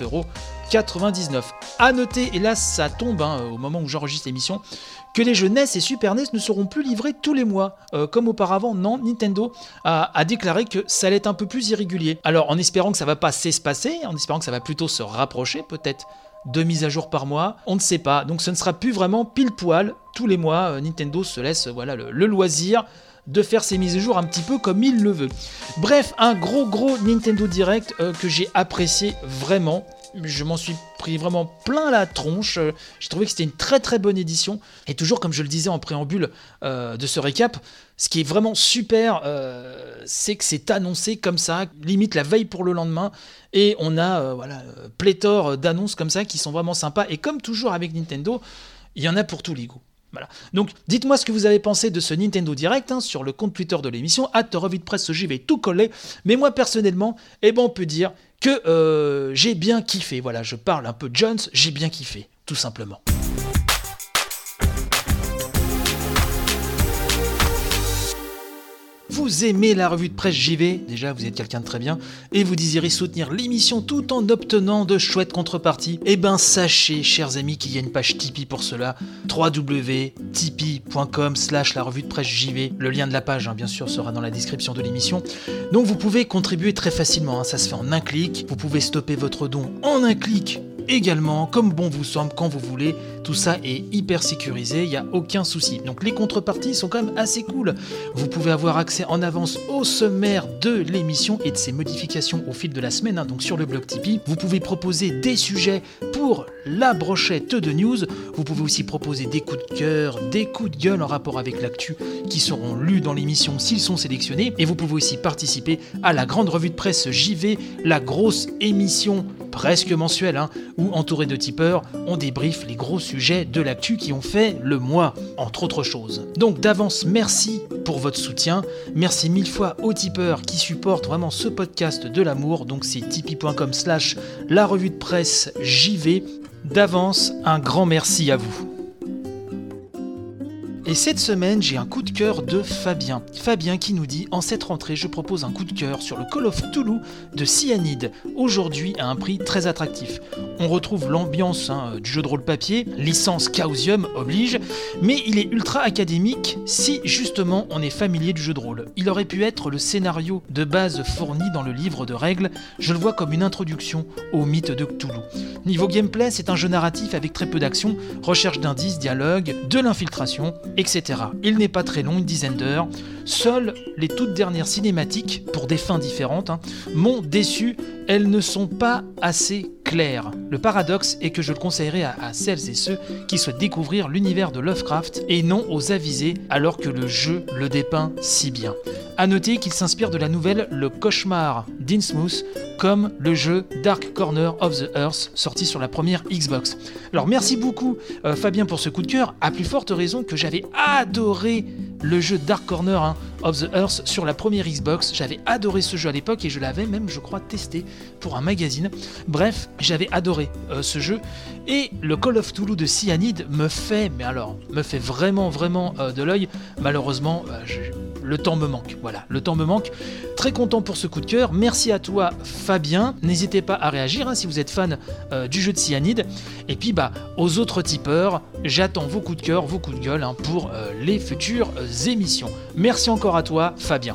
Speaker 2: 29,99€. A noter, et là ça tombe au moment où j'enregistre l'émission, que les jeux NES et Super NES ne seront plus livrés tous les mois. Comme auparavant, non, Nintendo a déclaré que ça allait être un peu plus irrégulier. Alors en espérant que ça va pas s'espacer, en espérant que ça va plutôt se rapprocher, peut-être 2 mises à jour par mois, on ne sait pas. Donc ce ne sera plus vraiment pile poil tous les mois. Nintendo se laisse le loisir de faire ses mises à jour un petit peu comme il le veut. Bref, un gros Nintendo Direct que j'ai apprécié vraiment. Je m'en suis pris vraiment plein la tronche. J'ai trouvé que c'était une très bonne édition. Et toujours, comme je le disais en préambule de ce récap, ce qui est vraiment super, c'est que c'est annoncé comme ça, limite la veille pour le lendemain. Et on a pléthore d'annonces comme ça qui sont vraiment sympas. Et comme toujours avec Nintendo, il y en a pour tous les goûts. Voilà. Donc dites-moi ce que vous avez pensé de ce Nintendo Direct sur le compte Twitter de l'émission, @revue de presse JV tout collé. Mais moi personnellement, on peut dire que j'ai bien kiffé. Voilà, je parle un peu de Jones, j'ai bien kiffé, tout simplement. Vous aimez la revue de presse JV, déjà vous êtes quelqu'un de très bien, et vous désirez soutenir l'émission tout en obtenant de chouettes contreparties, sachez, chers amis, qu'il y a une page Tipeee pour cela, www.tipeee.com/la revue de presse JV. Le lien de la page, bien sûr, sera dans la description de l'émission. Donc vous pouvez contribuer très facilement, ça se fait en un clic. Vous pouvez stopper votre don en un clic également, comme bon vous semble, quand vous voulez. Tout ça est hyper sécurisé, il n'y a aucun souci. Donc les contreparties sont quand même assez cool. Vous pouvez avoir accès en avance au sommaire de l'émission et de ses modifications au fil de la semaine, donc sur le blog Tipeee. Vous pouvez proposer des sujets pour la brochette de news. Vous pouvez aussi proposer des coups de cœur, des coups de gueule en rapport avec l'actu qui seront lus dans l'émission s'ils sont sélectionnés. Et vous pouvez aussi participer à la grande revue de presse JV, la grosse émission presque mensuel, où entouré de tipeurs, on débriefe les gros sujets de l'actu qui ont fait le mois, entre autres choses. Donc d'avance, merci pour votre soutien, merci 1000 fois aux tipeurs qui supportent vraiment ce podcast de l'amour, donc c'est tipeee.com/la revue de presse JV. D'avance, un grand merci à vous. Et cette semaine, j'ai un coup de cœur de Fabien. Fabien qui nous dit « En cette rentrée, je propose un coup de cœur sur le Call of Cthulhu de Cyanide, aujourd'hui à un prix très attractif. On retrouve l'ambiance du jeu de rôle papier, licence Chaosium oblige, mais il est ultra académique si justement on est familier du jeu de rôle. Il aurait pu être le scénario de base fourni dans le livre de règles, je le vois comme une introduction au mythe de Cthulhu. Niveau gameplay, c'est un jeu narratif avec très peu d'action, recherche d'indices, dialogue, de l'infiltration, etc. Il n'est pas très long, une dizaine d'heures. Seules les toutes dernières cinématiques, pour des fins différentes, m'ont déçu. Elles ne sont pas assez claires. Le paradoxe est que je le conseillerais à celles et ceux qui souhaitent découvrir l'univers de Lovecraft et non aux avisés alors que le jeu le dépeint si bien. A noter qu'il s'inspire de la nouvelle Le Cauchemar d'Innsmouth, comme le jeu Dark Corner of the Earth sorti sur la première Xbox. Alors merci beaucoup Fabien pour ce coup de cœur, à plus forte raison que j'avais adoré le jeu Dark Corner of the Earth sur la première Xbox. J'avais adoré ce jeu à l'époque et je l'avais même, je crois, testé pour un magazine. Bref, j'avais adoré ce jeu. Et le Call of Cthulhu de Cyanide me fait vraiment de l'œil. Malheureusement, le temps me manque. Voilà, le temps me manque. Très content pour ce coup de cœur. Merci à toi Fabien. N'hésitez pas à réagir si vous êtes fan du jeu de Cyanide. Et puis aux autres tipeurs, j'attends vos coups de cœur, vos coups de gueule pour les futures émissions. Merci encore à toi Fabien.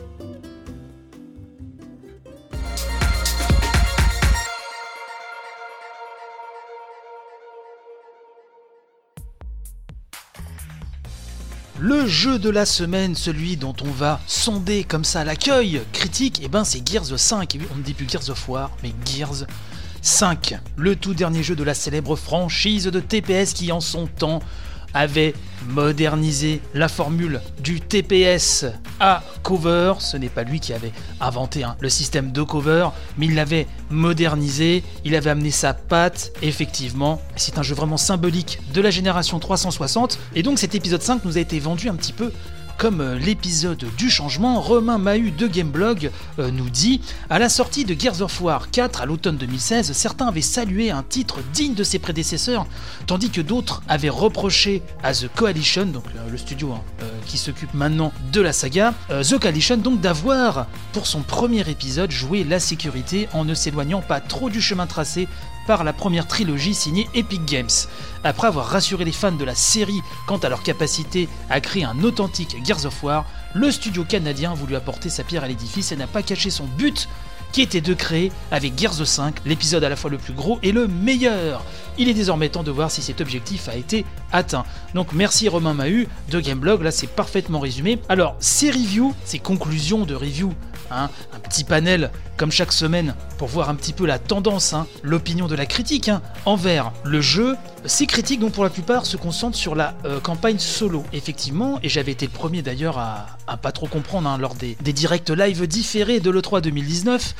Speaker 2: Le jeu de la semaine, celui dont on va sonder comme ça l'accueil critique, c'est Gears 5. On ne dit plus Gears of War, mais Gears 5. Le tout dernier jeu de la célèbre franchise de TPS qui en son temps avait modernisé la formule du TPS à cover. Ce n'est pas lui qui avait inventé le système de cover, mais il l'avait modernisé, il avait amené sa patte. Effectivement, c'est un jeu vraiment symbolique de la génération 360, et donc cet épisode 5 nous a été vendu un petit peu comme l'épisode du changement. Romain Mahut de Gameblog nous dit « À la sortie de Gears of War 4 à l'automne 2016, certains avaient salué un titre digne de ses prédécesseurs, tandis que d'autres avaient reproché à The Coalition, donc le studio qui s'occupe maintenant de la saga, The Coalition donc d'avoir, pour son premier épisode, joué la sécurité en ne s'éloignant pas trop du chemin tracé par la première trilogie signée Epic Games. Après avoir rassuré les fans de la série quant à leur capacité à créer un authentique Gears of War, le studio canadien a voulu apporter sa pierre à l'édifice et n'a pas caché son but, qui était de créer avec Gears 5 l'épisode à la fois le plus gros et le meilleur. Il est désormais temps de voir si cet objectif a été atteint. Donc merci Romain Mahut de Gameblog, là c'est parfaitement résumé. Alors ces reviews, ces conclusions de review, un petit panel comme chaque semaine pour voir un petit peu la tendance, l'opinion de la critique envers le jeu. Ces critiques donc pour la plupart se concentrent sur la campagne solo, effectivement, et j'avais été le premier d'ailleurs à pas trop comprendre lors des directs live différés de l'E3 2019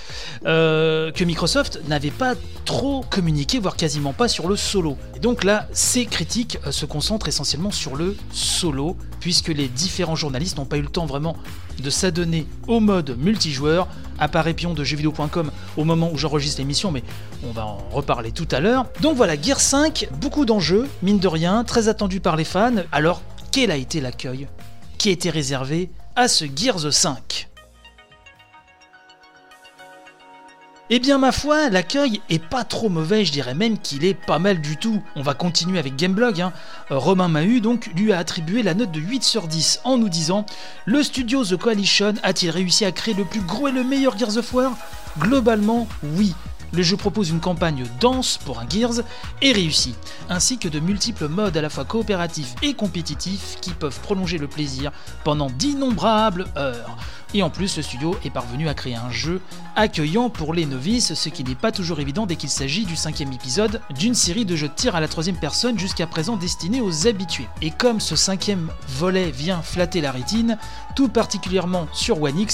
Speaker 2: que Microsoft n'avait pas trop communiqué, voire quasiment pas sur le solo. Et donc là, ces critiques se concentrent essentiellement sur le solo, puisque les différents journalistes n'ont pas eu le temps vraiment de s'adonner au mode multijoueur. Apparaît Pion de jeuxvideo.com au moment où j'enregistre l'émission, mais on va en reparler tout à l'heure. Donc voilà, Gears 5, beaucoup d'enjeux, mine de rien, très attendu par les fans. Alors, quel a été l'accueil qui a été réservé à ce Gears 5 ? Eh bien ma foi, l'accueil est pas trop mauvais, je dirais même qu'il est pas mal du tout. On va continuer avec Gameblog. Romain Mahut donc lui a attribué la note de 8 sur 10 en nous disant « Le studio The Coalition a-t-il réussi à créer le plus gros et le meilleur Gears of War ? Globalement, oui. Le jeu propose une campagne dense pour un Gears et réussi, ainsi que de multiples modes à la fois coopératifs et compétitifs qui peuvent prolonger le plaisir pendant d'innombrables heures. Et en plus, le studio est parvenu à créer un jeu accueillant pour les novices, ce qui n'est pas toujours évident dès qu'il s'agit du 5e épisode d'une série de jeux de tir à la 3e personne jusqu'à présent destinés aux habitués. Et comme ce 5e volet vient flatter la rétine, tout particulièrement sur One X,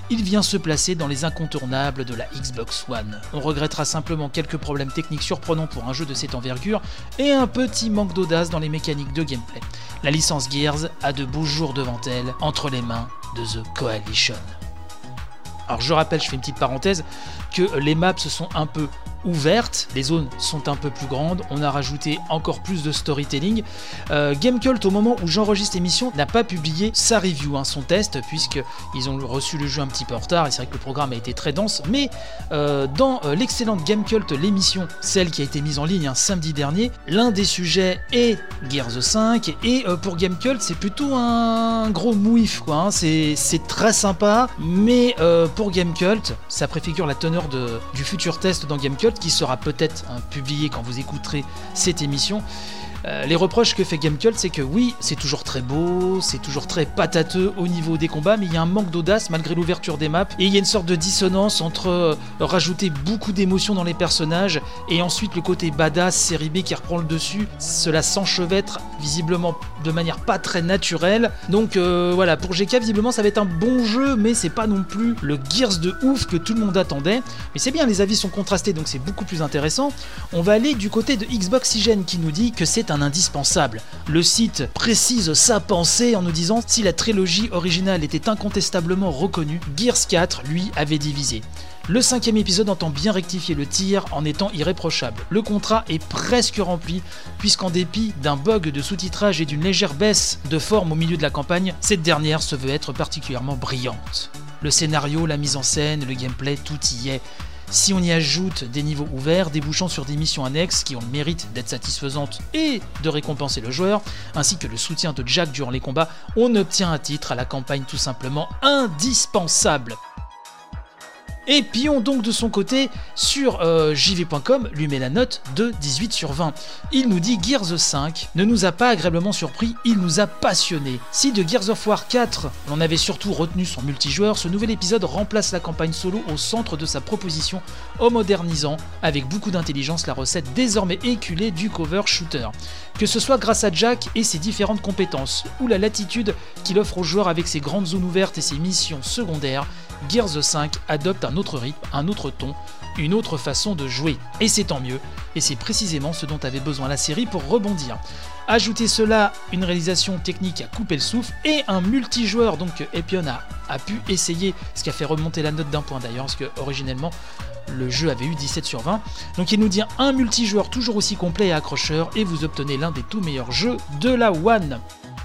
Speaker 2: il vient se placer dans les incontournables de la Xbox One. On regrettera simplement quelques problèmes techniques surprenants pour un jeu de cette envergure et un petit manque d'audace dans les mécaniques de gameplay. La licence Gears a de beaux jours devant elle, entre les mains de The Coalition. Alors je rappelle, je fais une petite parenthèse, que les maps se sont un peu ouvertes, les zones sont un peu plus grandes, on a rajouté encore plus de storytelling. Gamecult, au moment où j'enregistre l'émission, n'a pas publié sa review, son test, puisqu'ils ont reçu le jeu un petit peu en retard, et c'est vrai que le programme a été très dense, mais dans l'excellente Gamecult, l'émission, celle qui a été mise en ligne samedi dernier, l'un des sujets est Gears 5, et pour Gamecult, c'est plutôt un gros mouif, quoi, c'est très sympa, mais pour Gamecult, ça préfigure la teneur du futur test dans Gamecult, qui sera peut-être publié quand vous écouterez cette émission. Les reproches que fait Gamecult, c'est que oui, c'est toujours très beau, c'est toujours très patateux au niveau des combats, mais il y a un manque d'audace malgré l'ouverture des maps, et il y a une sorte de dissonance entre rajouter beaucoup d'émotions dans les personnages, et ensuite le côté badass, série B qui reprend le dessus. Cela s'enchevêtre visiblement de manière pas très naturelle, donc voilà, pour GK visiblement ça va être un bon jeu, mais c'est pas non plus le Gears de ouf que tout le monde attendait, mais c'est bien, les avis sont contrastés, donc c'est beaucoup plus intéressant. On va aller du côté de Xboxygène qui nous dit que c'est un indispensable. Le site précise sa pensée en nous disant: si la trilogie originale était incontestablement reconnue, Gears 4, lui, avait divisé. Le 5e épisode entend bien rectifier le tir en étant irréprochable. Le contrat est presque rempli, puisqu'en dépit d'un bug de sous-titrage et d'une légère baisse de forme au milieu de la campagne, cette dernière se veut être particulièrement brillante. Le scénario, la mise en scène, le gameplay, tout y est. Si on y ajoute des niveaux ouverts, débouchant sur des missions annexes qui ont le mérite d'être satisfaisantes et de récompenser le joueur, ainsi que le soutien de Jack durant les combats, on obtient un titre à la campagne tout simplement indispensable. Et Pion donc de son côté sur jv.com lui met la note de 18 sur 20. Il nous dit: Gears 5 ne nous a pas agréablement surpris, il nous a passionnés. Si de Gears of War 4 l'on avait surtout retenu son multijoueur, ce nouvel épisode remplace la campagne solo au centre de sa proposition en modernisant avec beaucoup d'intelligence la recette désormais éculée du cover shooter. Que ce soit grâce à Jack et ses différentes compétences, ou la latitude qu'il offre aux joueurs avec ses grandes zones ouvertes et ses missions secondaires, Gears 5 adopte un autre rythme, un autre ton, une autre façon de jouer. Et c'est tant mieux, et c'est précisément ce dont avait besoin la série pour rebondir. Ajoutez cela une réalisation technique à couper le souffle et un multijoueur donc que Epion a pu essayer, ce qui a fait remonter la note d'un point d'ailleurs, parce que originellement le jeu avait eu 17 sur 20. Donc il nous dit un multijoueur toujours aussi complet et accrocheur, et vous obtenez l'un des tout meilleurs jeux de la One.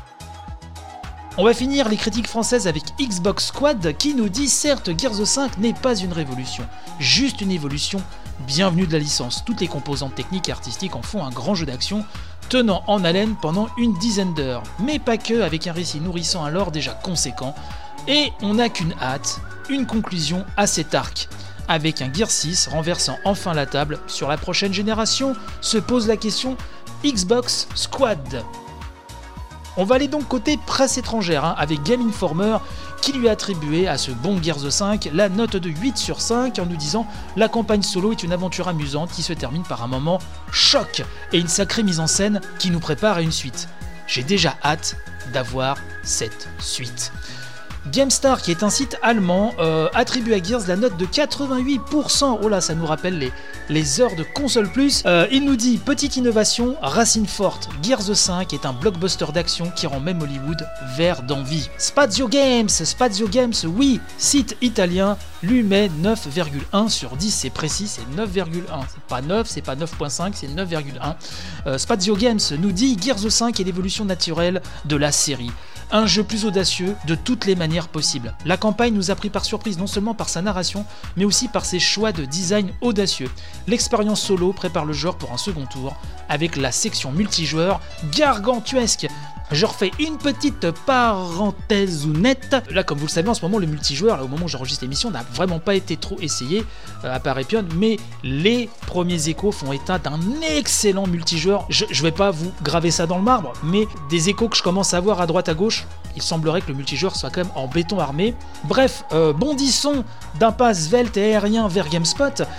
Speaker 2: On va finir les critiques françaises avec Xbox Squad qui nous dit: certes, Gears 5 n'est pas une révolution, juste une évolution. Bienvenue de la licence, toutes les composantes techniques et artistiques en font un grand jeu d'action, tenant en haleine pendant une dizaine d'heures, mais pas que, avec un récit nourrissant un lore déjà conséquent, et on n'a qu'une hâte, une conclusion à cet arc. Avec un Gears 6 renversant enfin la table, sur la prochaine génération se pose la question Xbox Squad. On va aller donc côté presse étrangère, avec Game Informer qui lui a attribué à ce bon Gears 5 la note de 8 sur 5 en nous disant: la campagne solo est une aventure amusante qui se termine par un moment choc et une sacrée mise en scène qui nous prépare à une suite. J'ai déjà hâte d'avoir cette suite. GameStar, qui est un site allemand, attribue à Gears la note de 88%. Oh là, ça nous rappelle les heures de console plus. Il nous dit: petite innovation, racine forte. Gears 5 est un blockbuster d'action qui rend même Hollywood vert d'envie. Spazio Games, oui, site italien, lui met 9,1 sur 10, c'est précis, c'est 9,1. C'est pas 9, c'est pas 9.5, c'est 9,1. Spazio Games nous dit: Gears 5 est l'évolution naturelle de la série. Un jeu plus audacieux de toutes les manières possibles. La campagne nous a pris par surprise non seulement par sa narration, mais aussi par ses choix de design audacieux. L'expérience solo prépare le joueur pour un second tour, avec la section multijoueur gargantuesque. Je refais une petite parenthèse ou nette. Là, comme vous le savez, en ce moment, le multijoueur, là, au moment où j'enregistre l'émission, n'a vraiment pas été trop essayé, à part Epion, mais les premiers échos font état d'un excellent multijoueur. Je vais pas vous graver ça dans le marbre, mais des échos que je commence à voir à droite à gauche, il semblerait que le multijoueur soit quand même en béton armé. Bref, bondissons d'un pas svelte et aérien vers GameSpot.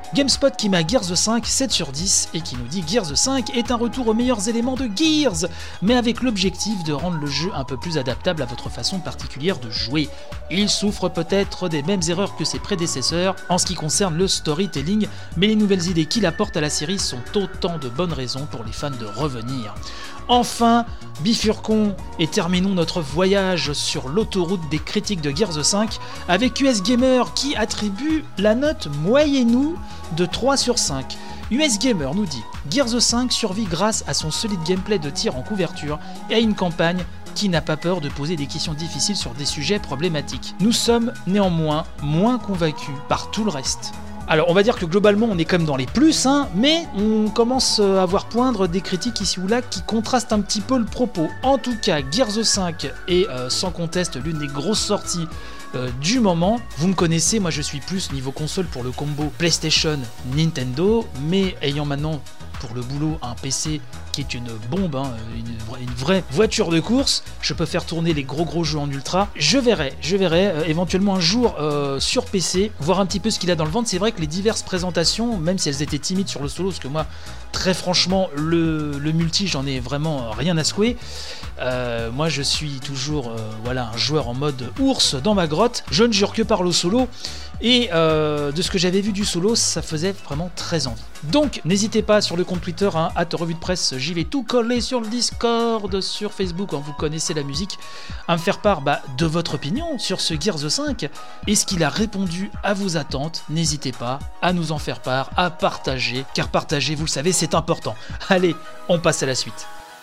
Speaker 2: GameSpot qui met Gears 5 7 sur 10 et qui nous dit Gears 5 est un retour aux meilleurs éléments de Gears, mais avec l'objectif de rendre le jeu un peu plus adaptable à votre façon particulière de jouer. Il souffre peut-être des mêmes erreurs que ses prédécesseurs en ce qui concerne le storytelling, mais les nouvelles idées qu'il apporte à la série sont autant de bonnes raisons pour les fans de revenir. Enfin, bifurquons et terminons notre voyage sur l'autoroute des critiques de Gears 5 avec US Gamer qui attribue la note moyennou de 3 sur 5. US Gamer nous dit « Gears 5 survit grâce à son solide gameplay de tir en couverture et à une campagne qui n'a pas peur de poser des questions difficiles sur des sujets problématiques. Nous sommes néanmoins moins convaincus par tout le reste. » Alors on va dire que globalement on est quand même dans les plus, mais on commence à voir poindre des critiques ici ou là qui contrastent un petit peu le propos. En tout cas, Gears 5 est sans conteste l'une des grosses sorties du moment. Vous me connaissez, moi je suis plus niveau console pour le combo PlayStation, Nintendo, mais ayant maintenant pour le boulot un PC qui est une bombe, une vraie voiture de course, je peux faire tourner les gros jeux en ultra. Je verrai éventuellement un jour sur PC, voir un petit peu ce qu'il a dans le ventre. C'est vrai que les diverses présentations, même si elles étaient timides sur le solo, parce que moi, très franchement, le multi, j'en ai vraiment rien à secouer. Moi, je suis toujours un joueur en mode ours dans ma grotte. Je ne jure que par le solo. Et de ce que j'avais vu du solo, ça faisait vraiment très envie. Donc, n'hésitez pas sur le compte Twitter, @revue de presse, j'y vais tout coller sur le Discord, sur Facebook, quand vous connaissez la musique, à me faire part de votre opinion sur ce Gears 5. Est-ce qu'il a répondu à vos attentes? N'hésitez pas à nous en faire part, à partager, car partager, vous le savez, c'est important. Allez, on passe à la suite.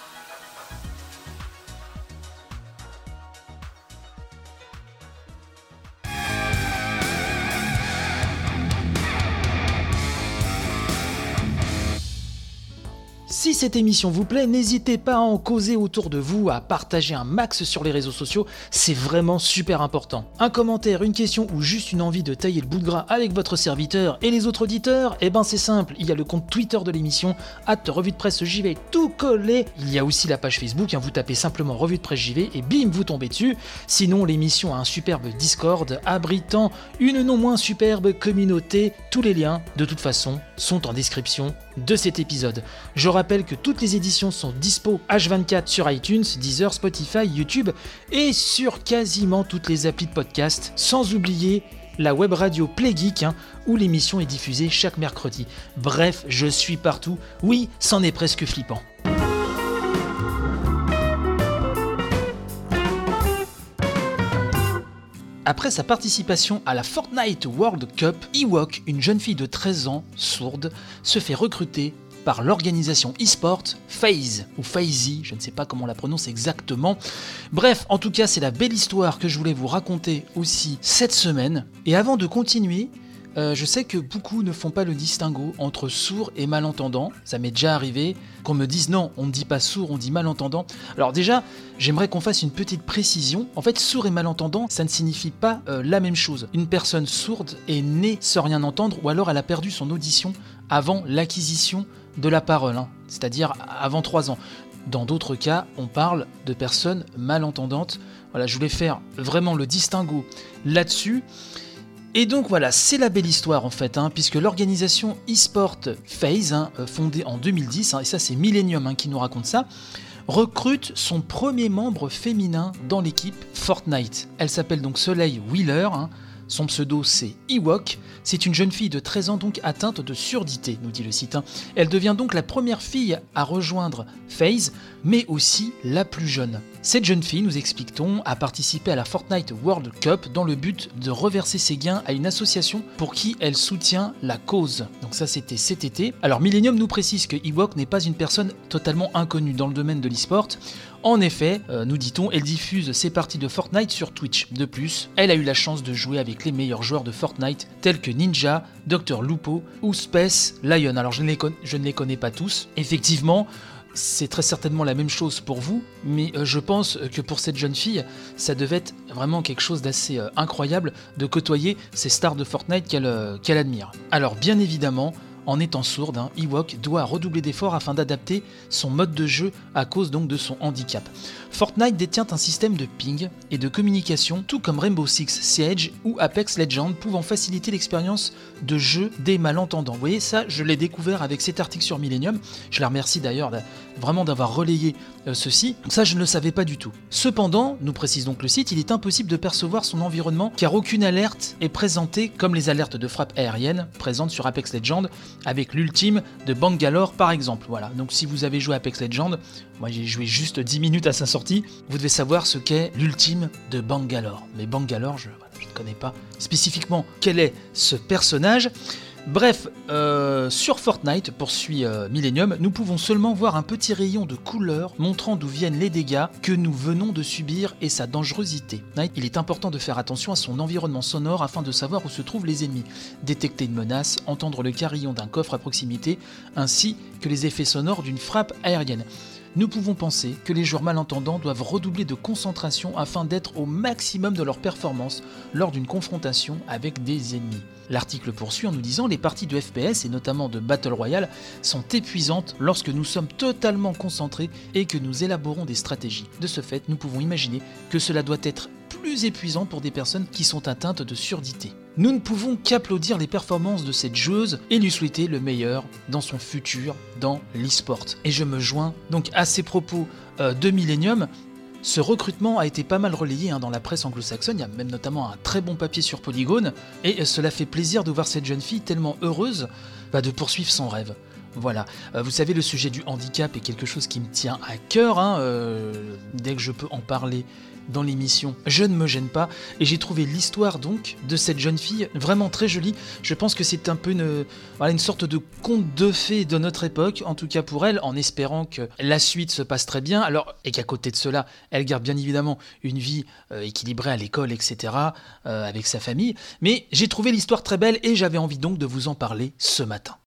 Speaker 2: Si cette émission vous plaît, n'hésitez pas à en causer autour de vous, à partager un max sur les réseaux sociaux, c'est vraiment super important. Un commentaire, une question ou juste une envie de tailler le bout de gras avec votre serviteur et les autres auditeurs, c'est simple, il y a le compte Twitter de l'émission, @revue de presse JV, tout collé. Il y a aussi la page Facebook, vous tapez simplement Revue de presse JV et bim, vous tombez dessus. Sinon, l'émission a un superbe Discord abritant une non moins superbe communauté. Tous les liens, de toute façon, sont en description de cet épisode. Je rappelle que toutes les éditions sont dispo H24 sur iTunes, Deezer, Spotify, YouTube et sur quasiment toutes les applis de podcast, sans oublier la web radio Play Geek, où l'émission est diffusée chaque mercredi. Bref, je suis partout. Oui, c'en est presque flippant. Après sa participation à la Fortnite World Cup, Ewok, une jeune fille de 13 ans, sourde, se fait recruter par l'organisation e-sport FaZe, ou FaZe, je ne sais pas comment on la prononce exactement. Bref, en tout cas, c'est la belle histoire que je voulais vous raconter aussi cette semaine. Et avant de continuer, je sais que beaucoup ne font pas le distinguo entre sourd et malentendant. Ça m'est déjà arrivé qu'on me dise non, on ne dit pas sourd, on dit malentendant. Alors déjà, j'aimerais qu'on fasse une petite précision. En fait, sourd et malentendant, ça ne signifie pas la même chose. Une personne sourde est née sans rien entendre, ou alors elle a perdu son audition avant l'acquisition de la parole, c'est-à-dire avant 3 ans. Dans d'autres cas, on parle de personnes malentendantes. Voilà, je voulais faire vraiment le distinguo là-dessus. Et donc voilà, c'est la belle histoire en fait, puisque l'organisation e-sport FaZe, fondée en 2010, et ça c'est Millennium qui nous raconte ça, recrute son premier membre féminin dans l'équipe Fortnite. Elle s'appelle donc Soleil Wheeler, son pseudo c'est Ewok. C'est une jeune fille de 13 ans donc atteinte de surdité, nous dit le site. Elle devient donc la première fille à rejoindre FaZe, mais aussi la plus jeune. Cette jeune fille, nous explique-t-on, a participé à la Fortnite World Cup dans le but de reverser ses gains à une association pour qui elle soutient la cause. Donc ça c'était cet été. Alors Millennium nous précise que Ewok n'est pas une personne totalement inconnue dans le domaine de l'e-sport. En effet, nous dit-on, elle diffuse ses parties de Fortnite sur Twitch. De plus, elle a eu la chance de jouer avec les meilleurs joueurs de Fortnite tels que Ninja, Dr Lupo ou Space Lion. Alors je ne les connais pas tous. Effectivement, c'est très certainement la même chose pour vous, mais je pense que pour cette jeune fille, ça devait être vraiment quelque chose d'assez incroyable de côtoyer ces stars de Fortnite qu'elle admire. Alors bien évidemment, En étant sourde, Ewok doit redoubler d'efforts afin d'adapter son mode de jeu à cause donc de son handicap. Fortnite détient un système de ping et de communication, tout comme Rainbow Six Siege ou Apex Legends, pouvant faciliter l'expérience de jeu des malentendants. Vous voyez, ça, je l'ai découvert avec cet article sur Millennium. Je la remercie d'ailleurs vraiment d'avoir relayé ceci. Ça, je ne le savais pas du tout. Cependant, nous précise donc le site, il est impossible de percevoir son environnement car aucune alerte est présentée comme les alertes de frappe aérienne présentes sur Apex Legends avec l'ultime de Bangalore par exemple. Voilà, donc si vous avez joué à Apex Legends, moi j'ai joué juste 10 minutes à sa sortie, vous devez savoir ce qu'est l'ultime de Bangalore. Mais Bangalore, je ne connais pas spécifiquement quel est ce personnage. Bref, sur Fortnite, poursuit Millennium, nous pouvons seulement voir un petit rayon de couleur montrant d'où viennent les dégâts que nous venons de subir et sa dangerosité. Il est important de faire attention à son environnement sonore afin de savoir où se trouvent les ennemis, détecter une menace, entendre le carillon d'un coffre à proximité, ainsi que les effets sonores d'une frappe aérienne. Nous pouvons penser que les joueurs malentendants doivent redoubler de concentration afin d'être au maximum de leur performance lors d'une confrontation avec des ennemis. L'article poursuit en nous disant « Les parties de FPS et notamment de Battle Royale sont épuisantes lorsque nous sommes totalement concentrés et que nous élaborons des stratégies. De ce fait, nous pouvons imaginer que cela doit être plus épuisant pour des personnes qui sont atteintes de surdité. Nous ne pouvons qu'applaudir les performances de cette joueuse et lui souhaiter le meilleur dans son futur dans l'e-sport. » Et je me joins donc à ces propos de Millennium. Ce recrutement a été pas mal relayé dans la presse anglo-saxonne, il y a même notamment un très bon papier sur Polygon, et cela fait plaisir de voir cette jeune fille tellement heureuse de poursuivre son rêve. Voilà, vous savez, le sujet du handicap est quelque chose qui me tient à cœur, dès que je peux en parler dans l'émission, je ne me gêne pas, et j'ai trouvé l'histoire donc de cette jeune fille vraiment très jolie. Je pense que c'est un peu une sorte de conte de fées de notre époque, en tout cas pour elle, en espérant que la suite se passe très bien, alors, et qu'à côté de cela, elle garde bien évidemment une vie équilibrée à l'école, etc., avec sa famille, mais j'ai trouvé l'histoire très belle, et j'avais envie donc de vous en parler ce matin.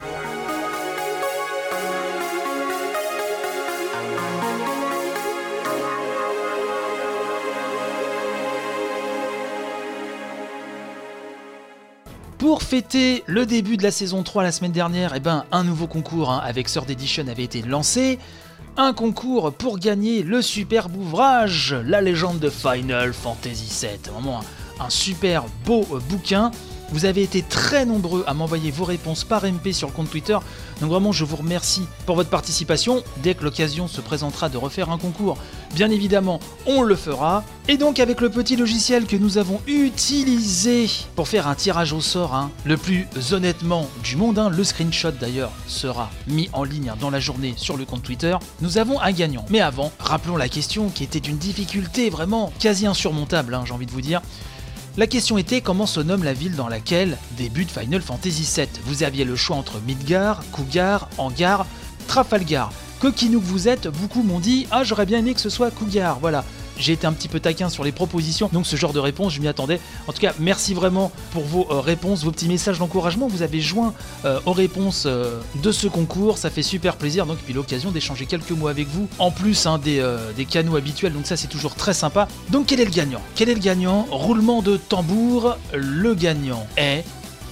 Speaker 2: Pour fêter le début de la saison 3 la semaine dernière, un nouveau concours avec Third Edition avait été lancé. Un concours pour gagner le superbe ouvrage, La légende de Final Fantasy VII. Vraiment un super beau bouquin. Vous avez été très nombreux à m'envoyer vos réponses par MP sur le compte Twitter. Donc vraiment, je vous remercie pour votre participation. Dès que l'occasion se présentera de refaire un concours, bien évidemment, on le fera. Et donc avec le petit logiciel que nous avons utilisé pour faire un tirage au sort, le plus honnêtement du monde, le screenshot d'ailleurs sera mis en ligne dans la journée sur le compte Twitter, nous avons un gagnant. Mais avant, rappelons la question qui était d'une difficulté vraiment quasi insurmontable, j'ai envie de vous dire. La question était comment se nomme la ville dans laquelle débute Final Fantasy VII. Vous aviez le choix entre Midgar, Cougar, Hangar, Trafalgar. Coquinou que vous êtes, beaucoup m'ont dit « Ah, j'aurais bien aimé que ce soit Cougar », voilà. J'ai été un petit peu taquin sur les propositions, donc ce genre de réponse, je m'y attendais. En tout cas, merci vraiment pour vos réponses, vos petits messages d'encouragement. Vous avez joint aux réponses de ce concours, ça fait super plaisir. Donc, puis l'occasion d'échanger quelques mots avec vous, en plus des canaux habituels, donc ça c'est toujours très sympa. Donc quel est le gagnant ? Quel est le gagnant ? Roulement de tambour, le gagnant est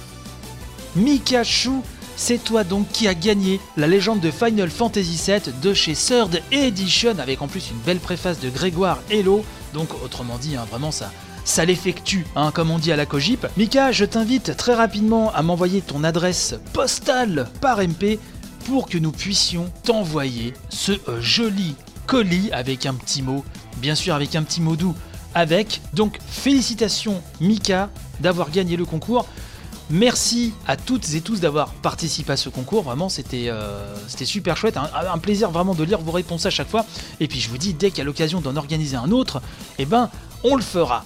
Speaker 2: Mikachu. C'est toi donc qui a gagné la légende de Final Fantasy VII de chez Third Edition, avec en plus une belle préface de Grégoire Hello. Donc autrement dit, vraiment ça l'effectue, comme on dit à la Cogip. Mika, je t'invite très rapidement à m'envoyer ton adresse postale par MP pour que nous puissions t'envoyer ce joli colis avec un petit mot, bien sûr avec un petit mot doux, avec. Donc félicitations Mika d'avoir gagné le concours. Merci à toutes et tous d'avoir participé à ce concours, vraiment c'était super chouette, un plaisir vraiment de lire vos réponses à chaque fois. Et puis je vous dis, dès qu'il y a l'occasion d'en organiser un autre, on le fera.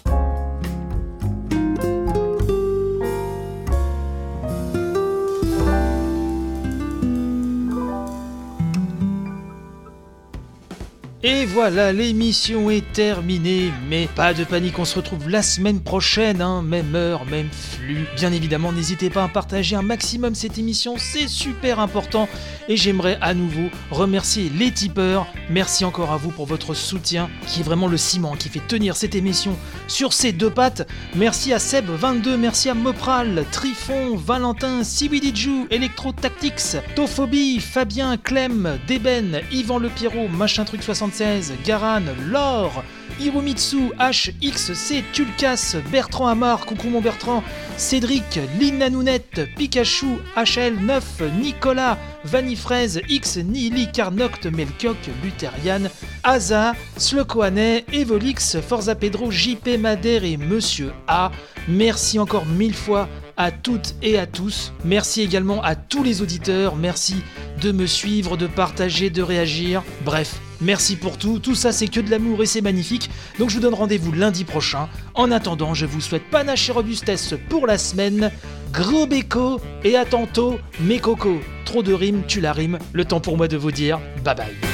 Speaker 2: Et voilà, l'émission est terminée, mais pas de panique, on se retrouve la semaine prochaine, même heure, même flux. Bien évidemment, n'hésitez pas à partager un maximum cette émission, c'est super important. Et j'aimerais à nouveau remercier les tipeurs. Merci encore à vous pour votre soutien, qui est vraiment le ciment qui fait tenir cette émission sur ses deux pattes. Merci à Seb22, merci à Mopral, Trifon, Valentin, Sibidijou, Electro Tactics, Tophobie, Fabien, Clem, Deben, Yvan Le Pierrot, Machin Truc 76, Garan, Laure, Hiromitsu, HXC, Tulkas, Bertrand Amar, coucou mon Bertrand, Cédric, Lina Nounette, Pikachu, HL9, Nicolas, Vanifraise, X, Nili, Carnoct, Melkioc, Lutherian, Aza, Slokoanet, Evolix, Forza Pedro, JP Madère et Monsieur A. Merci encore 1000 fois à toutes et à tous. Merci également à tous les auditeurs. Merci de me suivre, de partager, de réagir. Bref, merci pour tout. Tout ça, c'est que de l'amour et c'est magnifique. Donc je vous donne rendez-vous lundi prochain. En attendant, je vous souhaite panache et robustesse pour la semaine. Gros béco et à tantôt, mes cocos. Trop de rimes, tu la rimes. Le temps pour moi de vous dire bye bye.